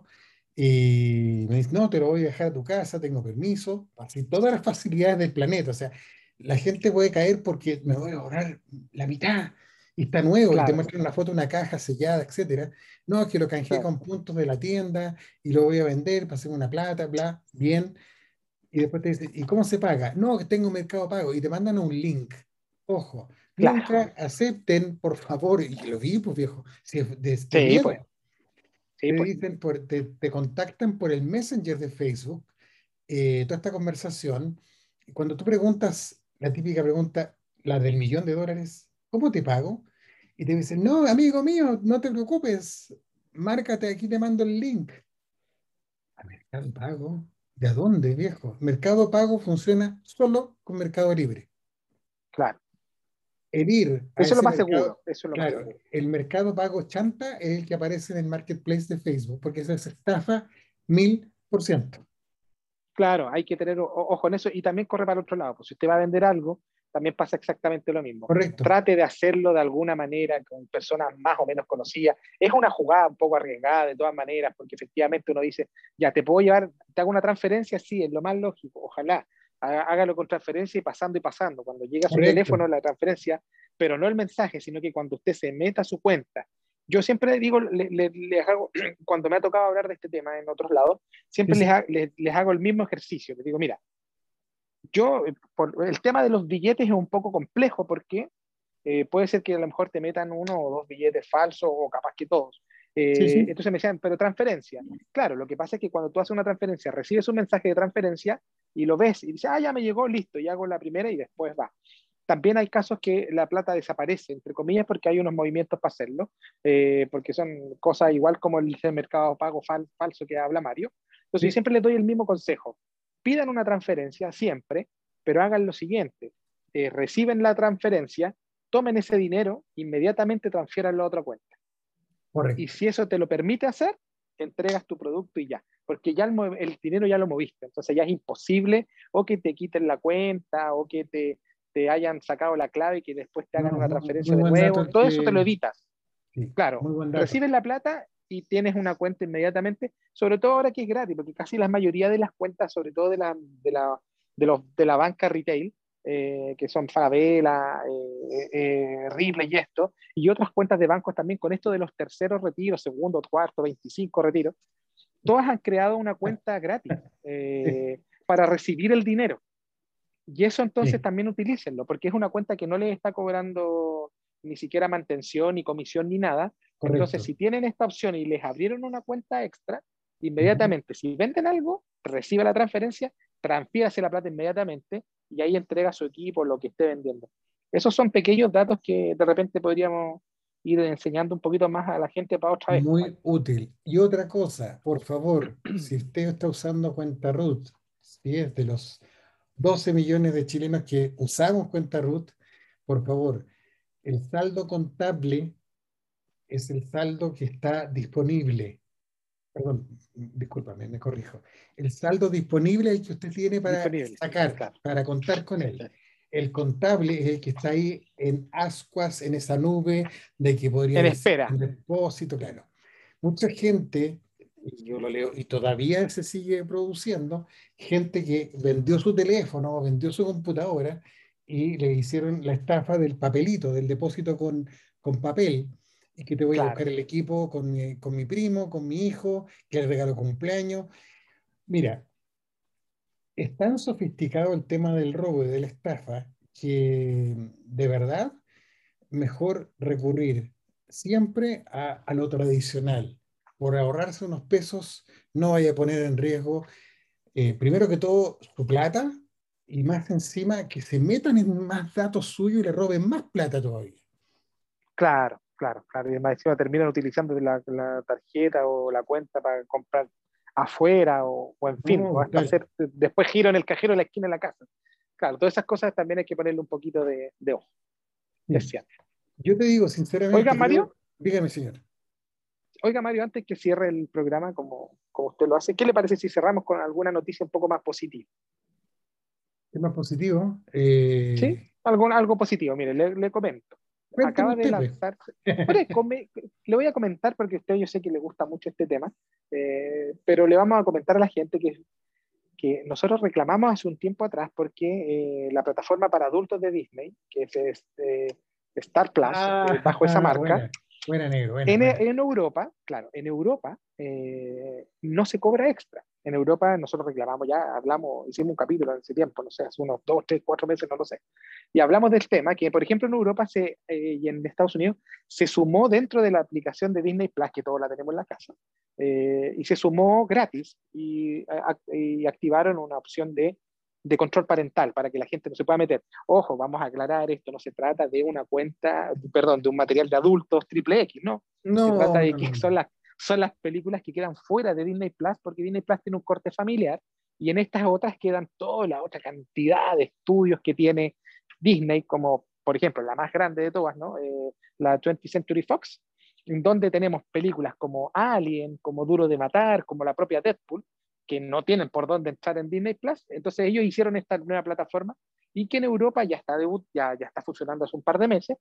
y me dice, no, te lo voy a dejar a tu casa, tengo permiso, así todas las facilidades del planeta. O sea, la gente puede caer porque me voy a ahorrar la mitad y está nuevo y te claro, muestran una foto, una caja sellada, etcétera. No, es que lo canjeé claro, con puntos de la tienda y lo voy a vender para hacer una plata, bla, bien. Y después te dicen, ¿y cómo se paga? No, que tengo Mercado Pago. Y te mandan un link. Ojo, claro. nunca acepten, por favor, y lo vi, pues viejo, si es de, de Sí, pues, miedo. sí, Te pues. dicen, por, te, te contactan por el Messenger de Facebook, eh, toda esta conversación. Y cuando tú preguntas, la típica pregunta, la del millón de dólares, ¿cómo te pago? Y te dicen, no, amigo mío, no te preocupes, márcate, aquí te mando el link. ¿A Mercado Pago? ¿De dónde, viejo? Mercado Pago funciona solo con Mercado Libre. Claro, herir a Eso es lo ese más mercado. seguro. Eso es lo más Claro, seguro. el mercado pago chanta es el que aparece en el marketplace de Facebook, porque eso es estafa mil por ciento. Claro, hay que tener o- ojo en eso y también corre para el otro lado. Pues si usted va a vender algo, también pasa exactamente lo mismo. Correcto. Trate de hacerlo de alguna manera con personas más o menos conocidas. Es una jugada un poco arriesgada de todas maneras, porque efectivamente uno dice, ya te puedo llevar, te hago una transferencia, sí, es lo más lógico, ojalá. Há- Hágalo con transferencia y pasando y pasando. Cuando llega a su Correcto. teléfono la transferencia, pero no el mensaje, sino que cuando usted se meta a su cuenta. Yo siempre digo, le- le- les hago, cuando me ha tocado hablar de este tema en otros lados, Sí, siempre les, sí. ha- les, les hago el mismo ejercicio. Les digo, mira, yo, eh, por, el tema de los billetes es un poco complejo porque eh, puede ser que a lo mejor te metan uno o dos billetes falsos o capaz que todos. Sí, Eh, sí. entonces me decían, pero transferencia. Claro, lo que pasa es que cuando tú haces una transferencia, recibes un mensaje de transferencia y lo ves y dices, ah, ya me llegó, listo, y hago la primera y después va. También hay casos que la plata desaparece, entre comillas, porque hay unos movimientos para hacerlo, eh, porque son cosas igual como el mercado pago fal falso que habla Mario. Entonces yo Sí. siempre les doy el mismo consejo. Pidan una transferencia siempre, pero hagan lo siguiente. Eh, reciben la transferencia, tomen ese dinero, inmediatamente transfieranlo a otra cuenta. Y Correcto. si eso te lo permite hacer, entregas tu producto y ya. Porque ya el, el dinero ya lo moviste. Entonces ya es imposible o que te quiten la cuenta o que te, te hayan sacado la clave y que después te No, hagan una muy, muy transferencia de buen dato nuevo. el Todo eso te lo que. evitas. Sí, Claro, muy buen dato. recibes la plata y tienes una cuenta inmediatamente, sobre todo ahora que es gratis, porque casi la mayoría de las cuentas, sobre todo de la, de la, de los, de la banca retail, eh, que son Falabella, eh, eh, Ripley y esto, y otras cuentas de bancos también, con esto de los terceros retiros, segundo, cuarto, veinticinco retiros, todas han creado una cuenta gratis Sí, eh, para recibir el dinero. Y eso entonces sí, también utilícenlo, porque es una cuenta que no les está cobrando ni siquiera mantención, ni comisión, ni nada. Entonces, correcto. si tienen esta opción y les abrieron una cuenta extra, Ujú. inmediatamente, si venden algo, recibe la transferencia, transfiérase la plata inmediatamente y ahí entrega a su equipo lo que esté vendiendo. Esos son pequeños datos que de repente podríamos ir enseñando un poquito más a la gente para otra vez, pues, Muy Mario. útil. Y otra cosa, por favor, si usted está usando cuenta root, si es de los doce millones de chilenos que usamos cuenta root, por favor, el saldo contable es el saldo que está disponible. Perdón, discúlpame, me corrijo. El saldo disponible es el que usted tiene para Disponible, sacar, claro. para contar con él. El contable es el que está ahí en ascuas, en esa nube de que podría En decir espera. un depósito, claro. Mucha gente, y yo lo leo, y todavía se sigue produciendo, gente que vendió su teléfono o vendió su computadora y le hicieron la estafa del papelito, del depósito con, con papel, y que te voy a buscar Claro, el equipo con mi, con mi primo, con mi hijo, que le regalo cumpleaños. Mira, es tan sofisticado el tema del robo y de la estafa que de verdad mejor recurrir siempre a, a lo tradicional. Por ahorrarse unos pesos, no vaya a poner en riesgo, eh, primero que todo, su plata y más encima que se metan en más datos suyos y le roben más plata todavía. claro, claro, claro. Y más encima terminan utilizando la, la tarjeta o la cuenta para comprar afuera o, o en fin, o No, hasta claro. hacer después giro en el cajero de la esquina de la casa. Claro, todas esas cosas también hay que ponerle un poquito de, de ojo, es Sí. cierto. Yo te digo Oiga, sinceramente, Mario, creo, dígame señor, oiga, Mario, antes que cierre el programa como, como usted lo hace, ¿qué le parece si cerramos con alguna noticia un poco más positiva? tema positivo. ¿Sí? Eh, Algo, algo positivo, mire, le, le comento. cuénteme Acaba de usted, pues. lanzarse. Pero come- le voy a comentar porque a usted yo sé que le gusta mucho este tema, eh, pero le vamos a comentar a la gente que, que nosotros reclamamos hace un tiempo atrás porque eh, la plataforma para adultos de Disney, que es este, Star Plus, eh, bajo esa Ah, marca, buena, buena negro, buena, en, buena. en Europa, claro, en Europa eh, no se cobra extra. En Europa nosotros reclamamos, ya hablamos, hicimos un capítulo en ese tiempo, no sé, hace unos dos, tres, cuatro meses, no lo sé. Y hablamos del tema que, por ejemplo, en Europa se, eh, y en Estados Unidos se sumó dentro de la aplicación de Disney Plus, que todos la tenemos en la casa, eh, y se sumó gratis y, a, y activaron una opción de, de control parental para que la gente no se pueda meter. Ojo, vamos a aclarar, esto no se trata de una cuenta, perdón, de un material de adultos triple X, ¿no? Se trata No, de no, que no, son no. las, son las películas que quedan fuera de Disney Plus, porque Disney Plus tiene un corte familiar, y en estas otras quedan toda la otra cantidad de estudios que tiene Disney, como por ejemplo, la más grande de todas, ¿no? Eh, la twentieth Century Fox, en donde tenemos películas como Alien, como Duro de Matar, como la propia Deadpool, que no tienen por dónde entrar en Disney Plus. Entonces ellos hicieron esta nueva plataforma y que en Europa ya está, debut, ya, ya está funcionando hace un par de meses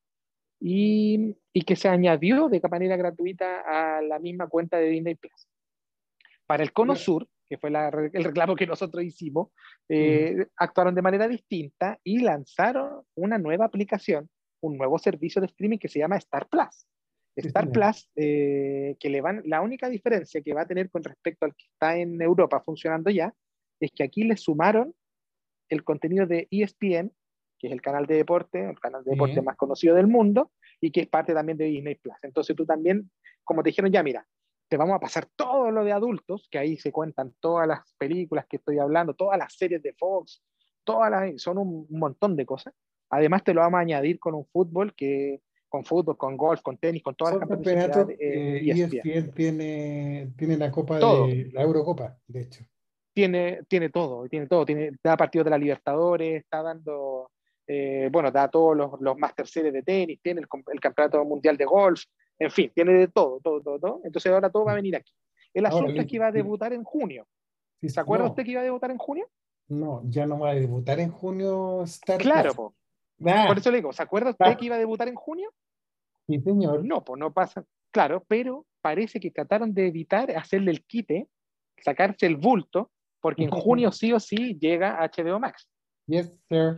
y, y que se añadió de manera gratuita a la misma cuenta de Disney Plus. Para el Cono Sur, que fue la, el reclamo que nosotros hicimos, eh, actuaron de manera distinta y lanzaron una nueva aplicación, un nuevo servicio de streaming que se llama Star Plus. Sí, Star señor. Plus, eh, que le van, la única diferencia que va a tener con respecto al que está en Europa funcionando ya, es que aquí le sumaron el contenido de E S P N, que es el canal de deporte, el canal de deporte Sí. más conocido del mundo, y que es parte también de Disney Plus. Entonces tú también, como te dijeron, ya mira, te vamos a pasar todo lo de adultos, que ahí se cuentan todas las películas que estoy hablando, todas las series de Fox, todas las, son un, un montón de cosas. Además te lo vamos a añadir con un fútbol que con fútbol, con golf, con tenis, con todas las Son competiciones que da campeonatos, eh, eh, E S P N. E S P N tiene, tiene la Copa Todo, de la Eurocopa, de hecho. tiene, tiene todo, tiene todo, tiene, da partidos de la Libertadores, está dando, eh, bueno, da todos los, los Master Series de tenis, tiene el, el Campeonato Mundial de Golf, en fin, tiene de todo, todo, todo, todo. Entonces ahora todo va a venir aquí. El Ahora, asunto es que listo. iba a Sí, debutar en junio. ¿Se sí, acuerda usted no, que iba a debutar en junio? no, ya no va a debutar en junio Star Claro, Plus. po. Por Ah, eso le digo, ¿se acuerda usted ah, que iba a debutar en junio? sí, señor. No, pues no pasa. Claro, pero parece que trataron de evitar hacerle el quite, sacarse el bulto, porque en junio sí o sí llega H B O Max. Yes, sir.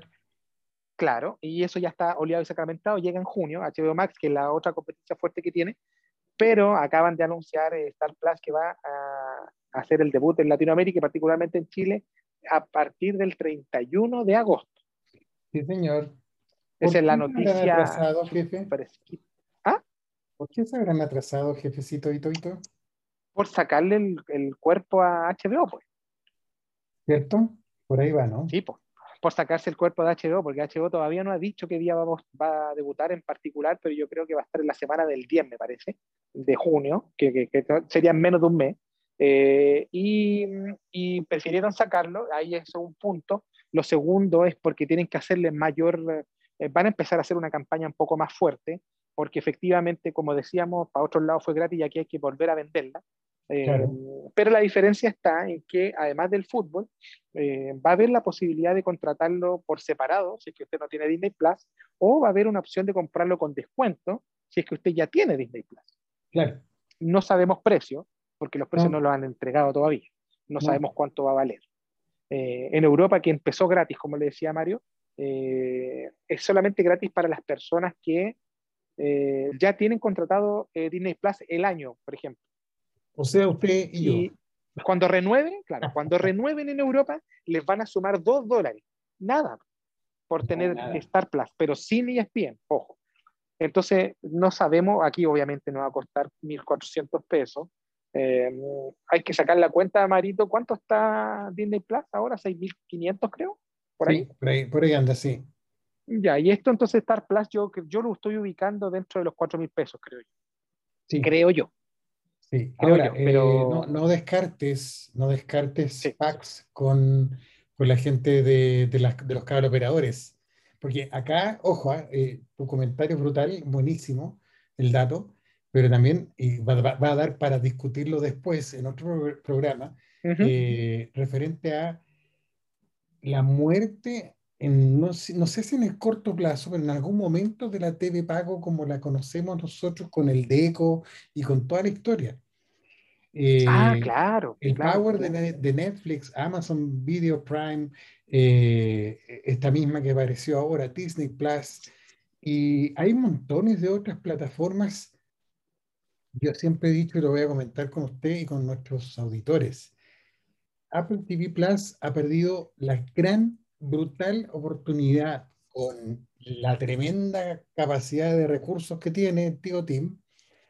Claro, y eso ya está oleado y sacramentado, llega en junio, H B O Max, que es la otra competencia fuerte que tiene, pero acaban de anunciar eh, Star Plus que va a, a hacer el debut en Latinoamérica y particularmente en Chile a partir del treinta y uno de agosto. Sí, señor. Esa ¿Por es la qué se habrán noticia atrasado, jefe? fresquita. ¿Ah? ¿Por qué se habrán atrasado, jefecito y Toito? Por sacarle el, el cuerpo a H B O, pues. ¿Cierto? Por ahí va, ¿no? Sí, pues. Por sacarse el cuerpo de H B O, porque H B O todavía no ha dicho qué día vamos, va a debutar en particular, pero yo creo que va a estar en la semana del diez, me parece, de junio, que, que, que sería menos de un mes. Eh, y, y, prefirieron sacarlo, ahí es un punto. Lo segundo es porque tienen que hacerle mayor, eh, van a empezar a hacer una campaña un poco más fuerte, porque efectivamente, como decíamos, para otros lados fue gratis y aquí hay que volver a venderla. Eh, Claro, pero la diferencia está en que, además del fútbol, eh, va a haber la posibilidad de contratarlo por separado, si es que usted no tiene Disney Plus, o va a haber una opción de comprarlo con descuento, si es que usted ya tiene Disney Plus. claro. No sabemos precio, porque los precios no No, los han entregado todavía. No no. sabemos cuánto va a valer. Eh, en Europa, que empezó gratis, como le decía Mario, eh, es solamente gratis para las personas que eh, ya tienen contratado eh, Disney Plus el año, por ejemplo. O sea, usted y yo. Y cuando renueven, claro, cuando renueven en Europa, les van a sumar dos dólares. Nada, por No, tener nada. Star Plus, pero sin E S P N, ojo. Entonces, no sabemos, aquí obviamente nos va a costar mil cuatrocientos pesos. Eh, hay que sacar la cuenta, Marito, ¿cuánto está Disney Plus ahora? seis mil quinientos creo, por ahí. Sí, por ahí, por ahí anda, sí. Ya, y esto entonces Star Plus yo, yo lo estoy ubicando dentro de los cuatro mil pesos, creo yo. Sí, Creo yo, sí. creo Ahora, yo, eh, no, pero no descartes, no descartes sí. packs con, con la gente de, de, las, de los cabros operadores. Porque acá, ojo, ah, eh, tu comentario es brutal, buenísimo el dato, pero también y va, va- va a dar para discutirlo después en otro pro- programa, Uh -huh. eh, referente a la muerte, en, no, sé- no sé si en el corto plazo, pero en algún momento de la T V pago como la conocemos nosotros con el Deco y con toda la historia. Ah, Eh, claro, el claro, power de, claro. Ne- de Netflix, Amazon Video Prime, eh, esta misma que apareció ahora, Disney Plus, y hay montones de otras plataformas. Yo siempre he dicho y lo voy a comentar con usted y con nuestros auditores. Apple T V Plus ha perdido la gran, brutal oportunidad con la tremenda capacidad de recursos que tiene Tío Tim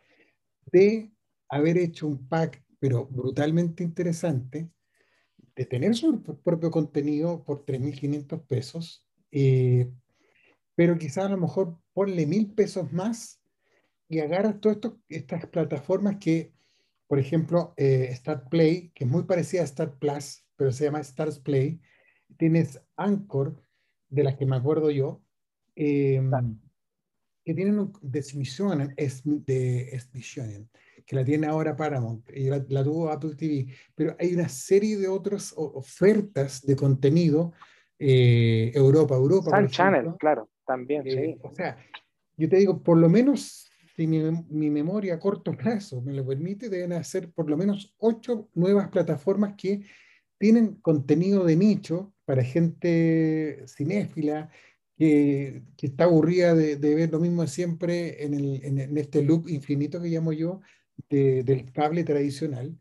de haber hecho un pack, pero brutalmente interesante, de tener su propio contenido por tres mil quinientos pesos, eh, pero quizás a lo mejor ponle mil pesos más y agarras todas estas plataformas que, por ejemplo, eh, Start Play, que es muy parecida a Start Plus, pero se llama Stars Play. Tienes Anchor, de las que me acuerdo yo, eh, Claro. que tienen un definición es, de Exhibition, que la tiene ahora Paramount, y la, la tuvo Apple T V, pero hay una serie de otras o- ofertas de contenido, eh, Europa, Europa, por Sun Channel, ejemplo. claro, también, Eh, sí. o sea, yo te digo, por lo menos, si mi, mi memoria a corto plazo me lo permite, deben hacer por lo menos ocho nuevas plataformas que tienen contenido de nicho para gente cinéfila que, que está aburrida de, de ver lo mismo de siempre en, el, en, en este loop infinito que llamo yo de- del cable tradicional,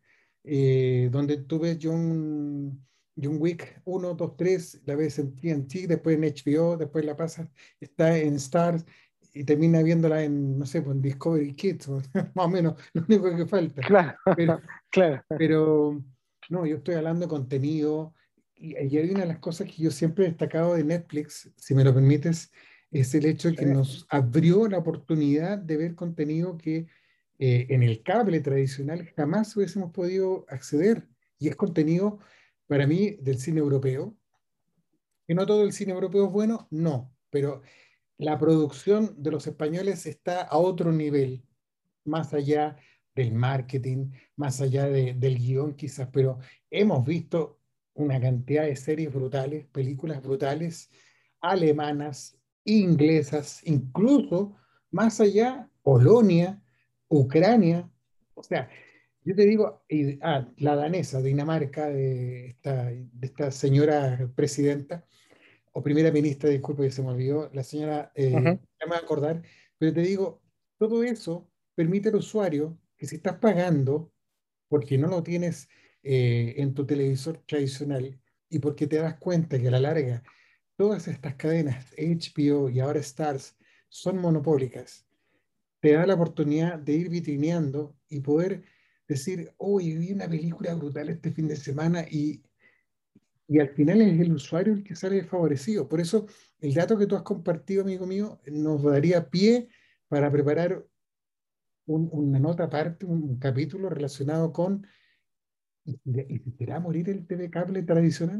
eh, donde tú ves John, John Wick uno dos tres la ves en T N T, después en H B O, después la pasas, está en Stars y termina viéndola en, no sé, pues en Discovery Kids, más o menos, lo único que falta. Claro, Pero, claro. pero no, yo estoy hablando de contenido y, y hay una de las cosas que yo siempre he destacado de Netflix, si me lo permites, es el hecho de Sí. que nos abrió la oportunidad de ver contenido que eh, en el cable tradicional jamás hubiésemos podido acceder. Y es contenido, para mí, del cine europeo. Que no todo el cine europeo es bueno, no, pero la producción de los españoles está a otro nivel, más allá del marketing, más allá de- del guión quizás, pero hemos visto una cantidad de series brutales, películas brutales, alemanas, inglesas, incluso más allá, Polonia, Ucrania, o sea, yo te digo, y- ah, la danesa, Dinamarca, de esta, de esta señora presidenta, o primera ministra, disculpe que se me olvidó, la señora, eh, Ujú. ya me voy a acordar, pero te digo, todo eso permite al usuario que si estás pagando porque no lo tienes eh, en tu televisor tradicional y porque te das cuenta que a la larga todas estas cadenas, H B O y ahora Stars, son monopólicas, te da la oportunidad de ir vitrineando y poder decir, oye, vi una película brutal este fin de semana y y al final es el usuario el que sale desfavorecido. Por eso, el dato que tú has compartido, amigo mío, nos daría pie para preparar un- una nota aparte, un capítulo relacionado con ¿y, y si será morir el T V cable tradicional?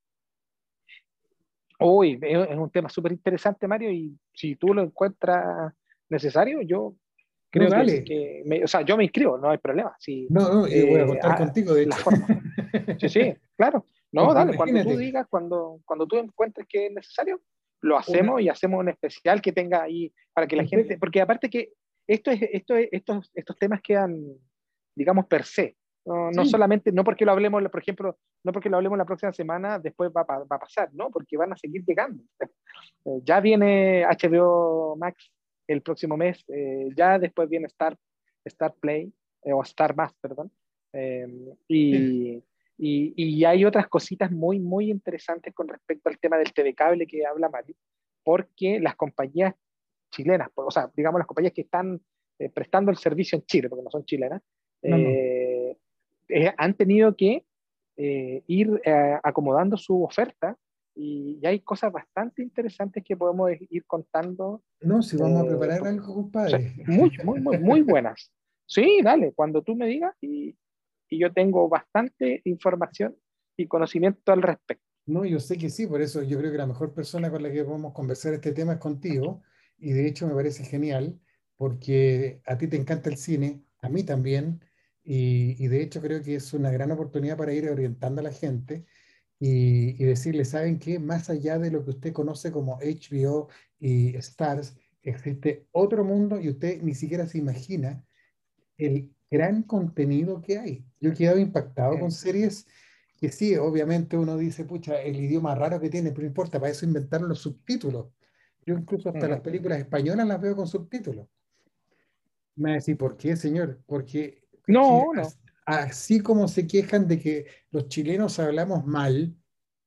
Uy, es es un tema súper interesante, Mario, y si tú lo encuentras necesario, yo No, creo que, dale. que me- o sea, yo me inscribo, no hay problema. Si, No, no, y voy a eh, contar ah, contigo, de la hecho. forma. Sí, sí, claro. No, Porque dale, cuando tú imagínate, digas, cuando, cuando tú encuentres que es necesario, lo una, hacemos y hacemos un especial que tenga ahí para que la gente, usted, porque aparte que esto es, esto es- estos, estos temas quedan, digamos, per se. No, no sí, solamente, no porque lo hablemos, por ejemplo, no porque lo hablemos la próxima semana, después va, a pa- va a pasar, ¿no? Porque van a seguir llegando. Eh, ya viene H B O Max el próximo mes, eh, ya después viene Star, Star Play, eh, o Star Más, perdón. Eh, sí, y, y, y hay otras cositas muy, muy interesantes con respecto al tema del T V cable que habla Mario, porque las compañías chilenas, o sea, digamos las compañías que están eh, prestando el servicio en Chile, porque no son chilenas, no, no. eh, eh, han tenido que eh, ir eh, acomodando su oferta y, y hay cosas bastante interesantes que podemos ir contando. No, si vamos a eh, preparar por- algo, sí, compadre. muy, muy, muy, muy buenas. Sí, dale, cuando tú me digas y, y yo tengo bastante información y conocimiento al respecto. No, yo sé que sí, por eso yo creo que la mejor persona con la que podemos conversar este tema es contigo, y de hecho me parece genial, porque a ti te encanta el cine, a mí también, y, y de hecho creo que es una gran oportunidad para ir orientando a la gente y, y decirle, ¿saben qué? Más allá de lo que usted conoce como H B O y Stars, existe otro mundo y usted ni siquiera se imagina el gran contenido que hay. Yo he quedado impactado con Mm, series que sí, obviamente uno dice, pucha, el idioma raro que tiene, pero no importa, para eso inventaron los subtítulos. Yo incluso hasta las ujú. películas españolas las veo con subtítulos. Me va a decir, ¿por qué, señor? Porque es que No, no, as- así como se quejan de que los chilenos hablamos mal,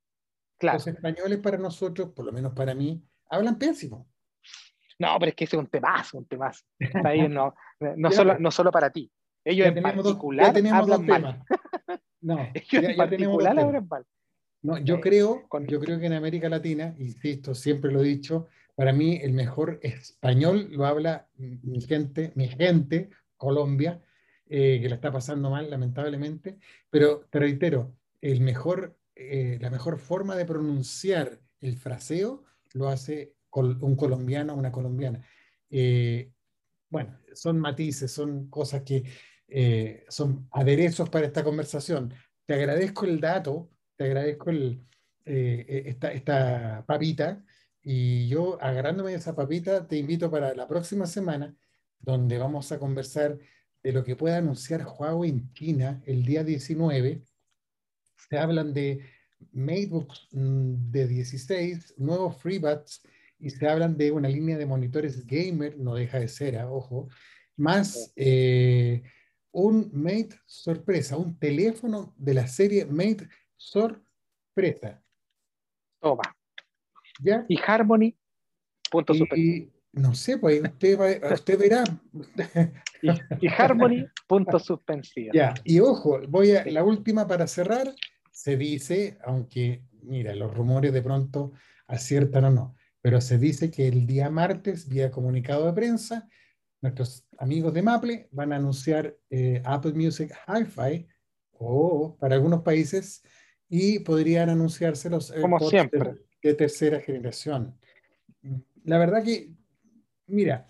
los claro. españoles para nosotros, por lo menos para mí, hablan pésimo. No, pero es que ese es un temazo, un temazo. Para ellos no, no Ya, solo, pues, no solo para ti. Ellos ya en tenemos dos, ya particular tenemos dos hablan mal. temas. No, Ellos ya, en ya tenemos dos particular temas. hablan mal. No, yo Eh, creo, con, yo creo que en América Latina, insisto, siempre lo he dicho, para mí el mejor español lo habla mi gente, mi gente, Colombia, eh, que la está pasando mal, lamentablemente, pero te reitero, el mejor, eh, la mejor forma de pronunciar el fraseo lo hace col- un colombiano o una colombiana. Eh, bueno, son matices, son cosas que eh, son aderezos para esta conversación. Te agradezco el dato, te agradezco el, eh, eh, esta, esta papita, y yo, agarrándome de esa papita, te invito para la próxima semana, donde vamos a conversar de lo que pueda anunciar Huawei en China el día diecinueve. Se hablan de MateBooks mm, de dieciséis, nuevos FreeBuds, y se hablan de una línea de monitores gamer, no deja de ser, ah, ojo, más eh, un Mate sorpresa, un teléfono de la serie Mate sorpresa, Toma. ¿ya? Y Harmony, punto suspensivo. Y no sé, pues usted, va- usted verá. Y, y Harmony, punto suspensivo. Ya, y ojo, voy a Sí. la última para cerrar. Se dice, aunque, mira, los rumores de pronto aciertan o no, pero se dice que el día martes, vía comunicado de prensa, nuestros amigos de Maple van a anunciar eh, Apple Music Hi-Fi, o para algunos países, y podrían anunciarse los Como AirPods siempre. de, de tercera generación. La verdad que, mira,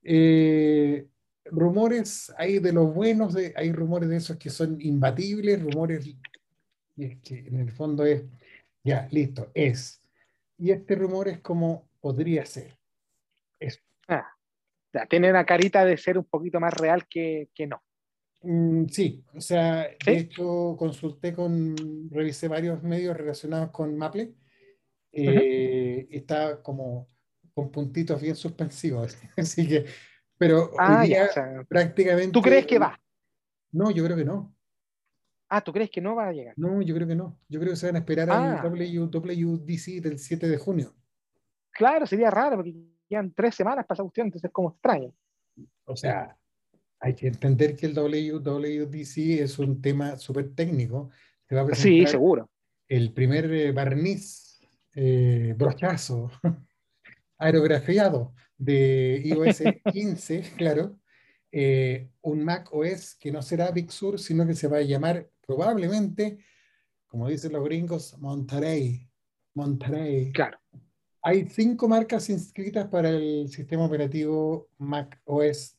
eh, rumores hay de los buenos, de, hay rumores de esos que son imbatibles, rumores que, que en el fondo es, ya, listo, es. Y este rumor es como podría ser. Es. Ah, ya, tiene una carita de ser un poquito más real que, que no. Mm, sí, o sea, de ¿Sí? hecho consulté con, revisé varios medios relacionados con Maple, Ujú. eh, y está como con puntitos bien suspensivos, así que, pero hoy Ah, ya. día O sea, ¿tú crees prácticamente, que va? no, yo creo que no. Ah, ¿tú crees que no va a llegar? No, yo creo que no. Yo creo que se van a esperar al Ah, W W D C del siete de junio. claro, sería raro porque quedan tres semanas para esa cuestión, entonces es como extraño. O sea, hay que entender que el W W D C es un tema súper técnico. Se va a Sí, presentar seguro. el primer eh, barniz, eh, brochazo, aerografiado de iOS quince, claro. Eh, un Mac O S que no será Big Sur, sino que se va a llamar probablemente, como dicen los gringos, Monterey. Monterey. Claro. Hay cinco marcas inscritas para el sistema operativo Mac O S,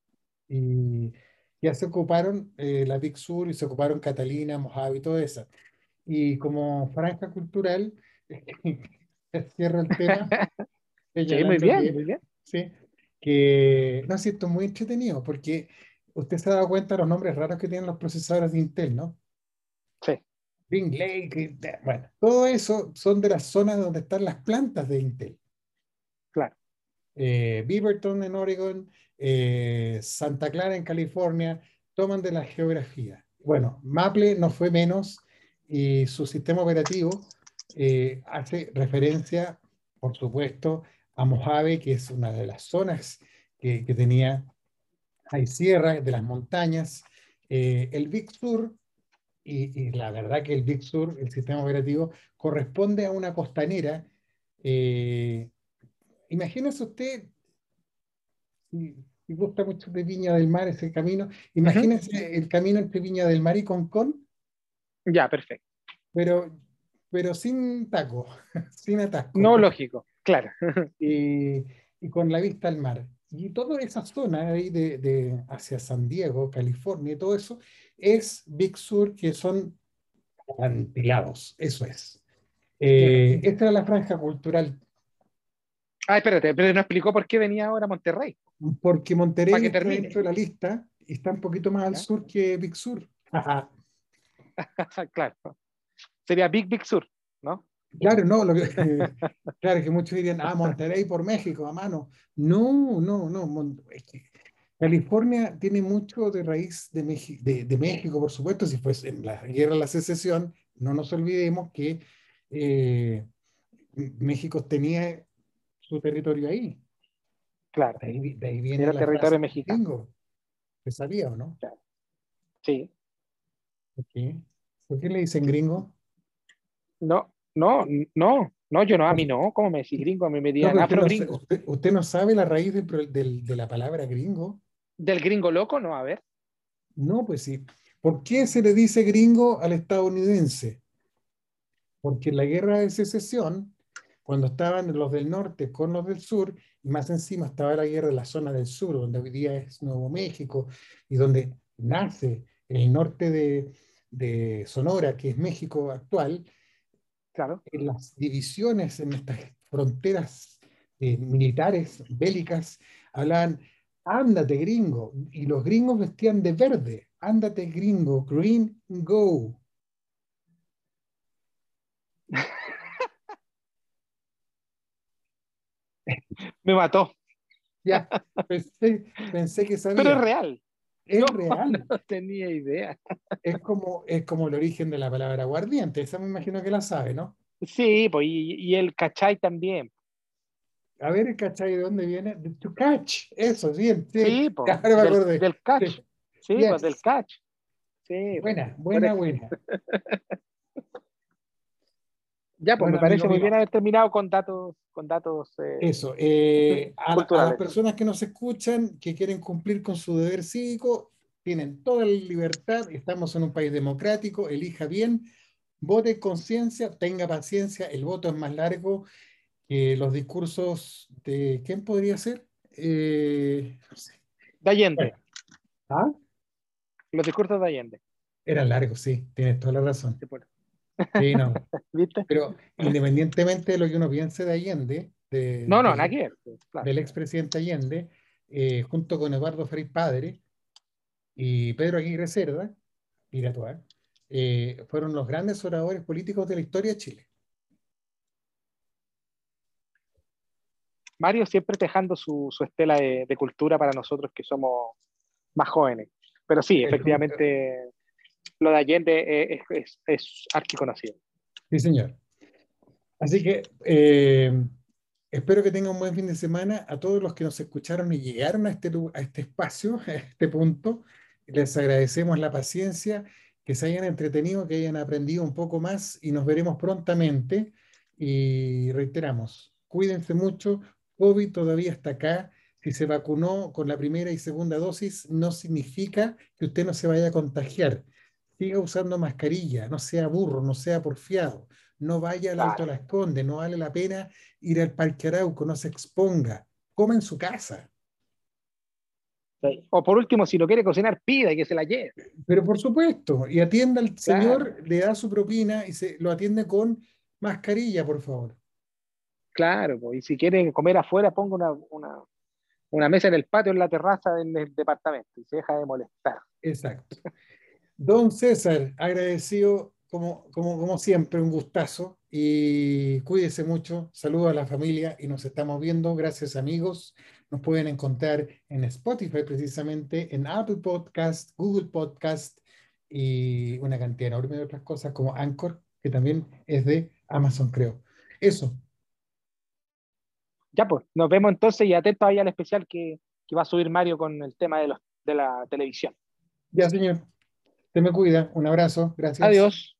y ya se ocuparon eh, la Big Sur, y se ocuparon Catalina, Mojave y todo eso. Y como franja cultural, cierro el tema Sí, muy señalando bien, que, muy bien. sí, que no sé, esto es muy entretenido porque usted se ha dado cuenta de los nombres raros que tienen los procesadores de Intel, ¿no? Sí, Bing Lake, y, bueno, todo eso son de las zonas donde están las plantas de Intel. claro. eh, Beaverton en Oregon, eh, Santa Clara en California, toman de la geografía. Bueno, Maple no fue menos, y su sistema operativo eh, hace referencia, por supuesto, a Mojave, que es una de las zonas que, que tenía, hay sierra de las montañas, eh, el Big Sur, y, y la verdad que el Big Sur, el sistema operativo, corresponde a una costanera. eh, Imagínese usted, si, si gusta mucho de Viña del Mar ese camino, Ujú. imagínense el camino entre Viña del Mar y Concón, Ya, perfecto. pero, pero sin taco, sin No atasco, lógico, claro. y, y con la vista al mar. Y toda esa zona ahí de, de hacia San Diego, California y todo eso, es Big Sur, que son acantilados, eso es. Ujú. Eh, esta era la franja cultural, Ah, espérate, pero no explicó por qué venía ahora a Monterrey, porque para Monterrey que está termine. dentro de la lista y está un poquito más al ¿Ya? sur que Big Sur. Claro. Sería Big Big Sur, ¿no? Claro, no, lo que, claro que muchos dirían, ah, Monterrey por México, a mano. No, no, no. Mon- es que California tiene mucho de raíz de, Meji- de, de México, por supuesto. Si fuese en la guerra de la secesión, no nos olvidemos que eh, México tenía su territorio ahí. Claro. De ahí, vi- de ahí viene Era la territorio frase mexicano. gringo. ¿Se sabía o no? Claro. Sí. ¿Por qué? ¿Por qué le dicen gringo? No, no, no, no, yo no, a mí no. ¿Cómo me decís gringo? A mí me No, dirían pero usted afro no, sa- gringo. usted, usted no sabe la raíz del pro- del- de la palabra gringo. ¿Del gringo loco? No, a ver. No, pues sí. ¿Por qué se le dice gringo al estadounidense? Porque en la guerra de secesión, cuando estaban los del norte con los del sur, y más encima estaba la guerra de la zona del sur, donde hoy día es Nuevo México, y donde nace el norte de, de Sonora, que es México actual, claro. en las divisiones, en estas fronteras eh, militares, bélicas, hablaban, ándate gringo, y los gringos vestían de verde, ándate gringo, green, go. Me mató, Ya, pensé, pensé que pero es sabía. real. Es No, real. no tenía idea. Es como, es como el origen de la palabra aguardiente. Esa me imagino que la sabe, ¿no? Sí, pues, y, y el cachai también. A ver, ¿cachai? ¿De dónde viene? De to catch. Eso, bien, sí. Sí, Ya, pues, ahora me del, acordé. del catch. Sí. Sí, pues del Yes. catch. Sí, pues. Buena, Por buena, eso. buena. Ya, pues me Bueno, amigo parece muy bien mío. haber terminado con datos, con datos eh, Eso. eh, a, la- a las culturales. personas que nos escuchan, que quieren cumplir con su deber cívico, tienen toda la libertad. Estamos en un país democrático. Elija bien. Vote con conciencia, tenga paciencia. El voto es más largo que los discursos de, ¿quién podría ser? Eh, no sé. De Bueno, Allende, ¿ah? los discursos de Allende. Era largo, sí, tienes toda la razón. Sí, pues. Sí, no. ¿Viste? Pero independientemente de lo que uno piense de Allende, de- No, no, nada del, que ver. Pues, claro. del expresidente Allende, eh, junto con Eduardo Frei Padre y Pedro Aguirre Cerda, mira tú, ¿eh? Eh, fueron los grandes oradores políticos de la historia de Chile. Mario siempre dejando su, su estela de, de cultura para nosotros que somos más jóvenes. Pero sí, Es un- efectivamente, lo de Allende es, es, es archiconocido. sí, señor. Así que eh, espero que tengan un buen fin de semana. A todos los que nos escucharon y llegaron a este, lu- a este espacio, a este punto, les agradecemos la paciencia, que se hayan entretenido, que hayan aprendido un poco más y nos veremos prontamente. Y reiteramos, cuídense mucho. COVID todavía está acá. Si se vacunó con la primera y segunda dosis, no significa que usted no se vaya a contagiar. Siga usando mascarilla, no sea burro, no sea porfiado, no vaya al Alto Claro. Las Condes, no vale la pena ir al Parque Arauco, no se exponga, coma en su casa. Sí. O por último, si lo quiere cocinar, pida y que se la lleve. Pero por supuesto, y atienda al Claro, señor, le da su propina y se lo atiende con mascarilla, por favor. claro. Pues. Y si quiere comer afuera, ponga una, una, una mesa en el patio, en la terraza del, del departamento y se deja de molestar. Exacto. Don César, agradecido como, como, como siempre, un gustazo y cuídese mucho. Saludos a la familia y nos estamos viendo. Gracias, amigos. Nos pueden encontrar en Spotify, precisamente, en Apple Podcast, Google Podcast y una cantidad enorme de otras cosas como Anchor, que también es de Amazon, creo. Eso. Ya, pues, nos vemos entonces y atentos ahí al especial que, que va a subir Mario con el tema de, los, de la televisión. Ya, señor. Se me cuida. Un abrazo. Gracias. Adiós.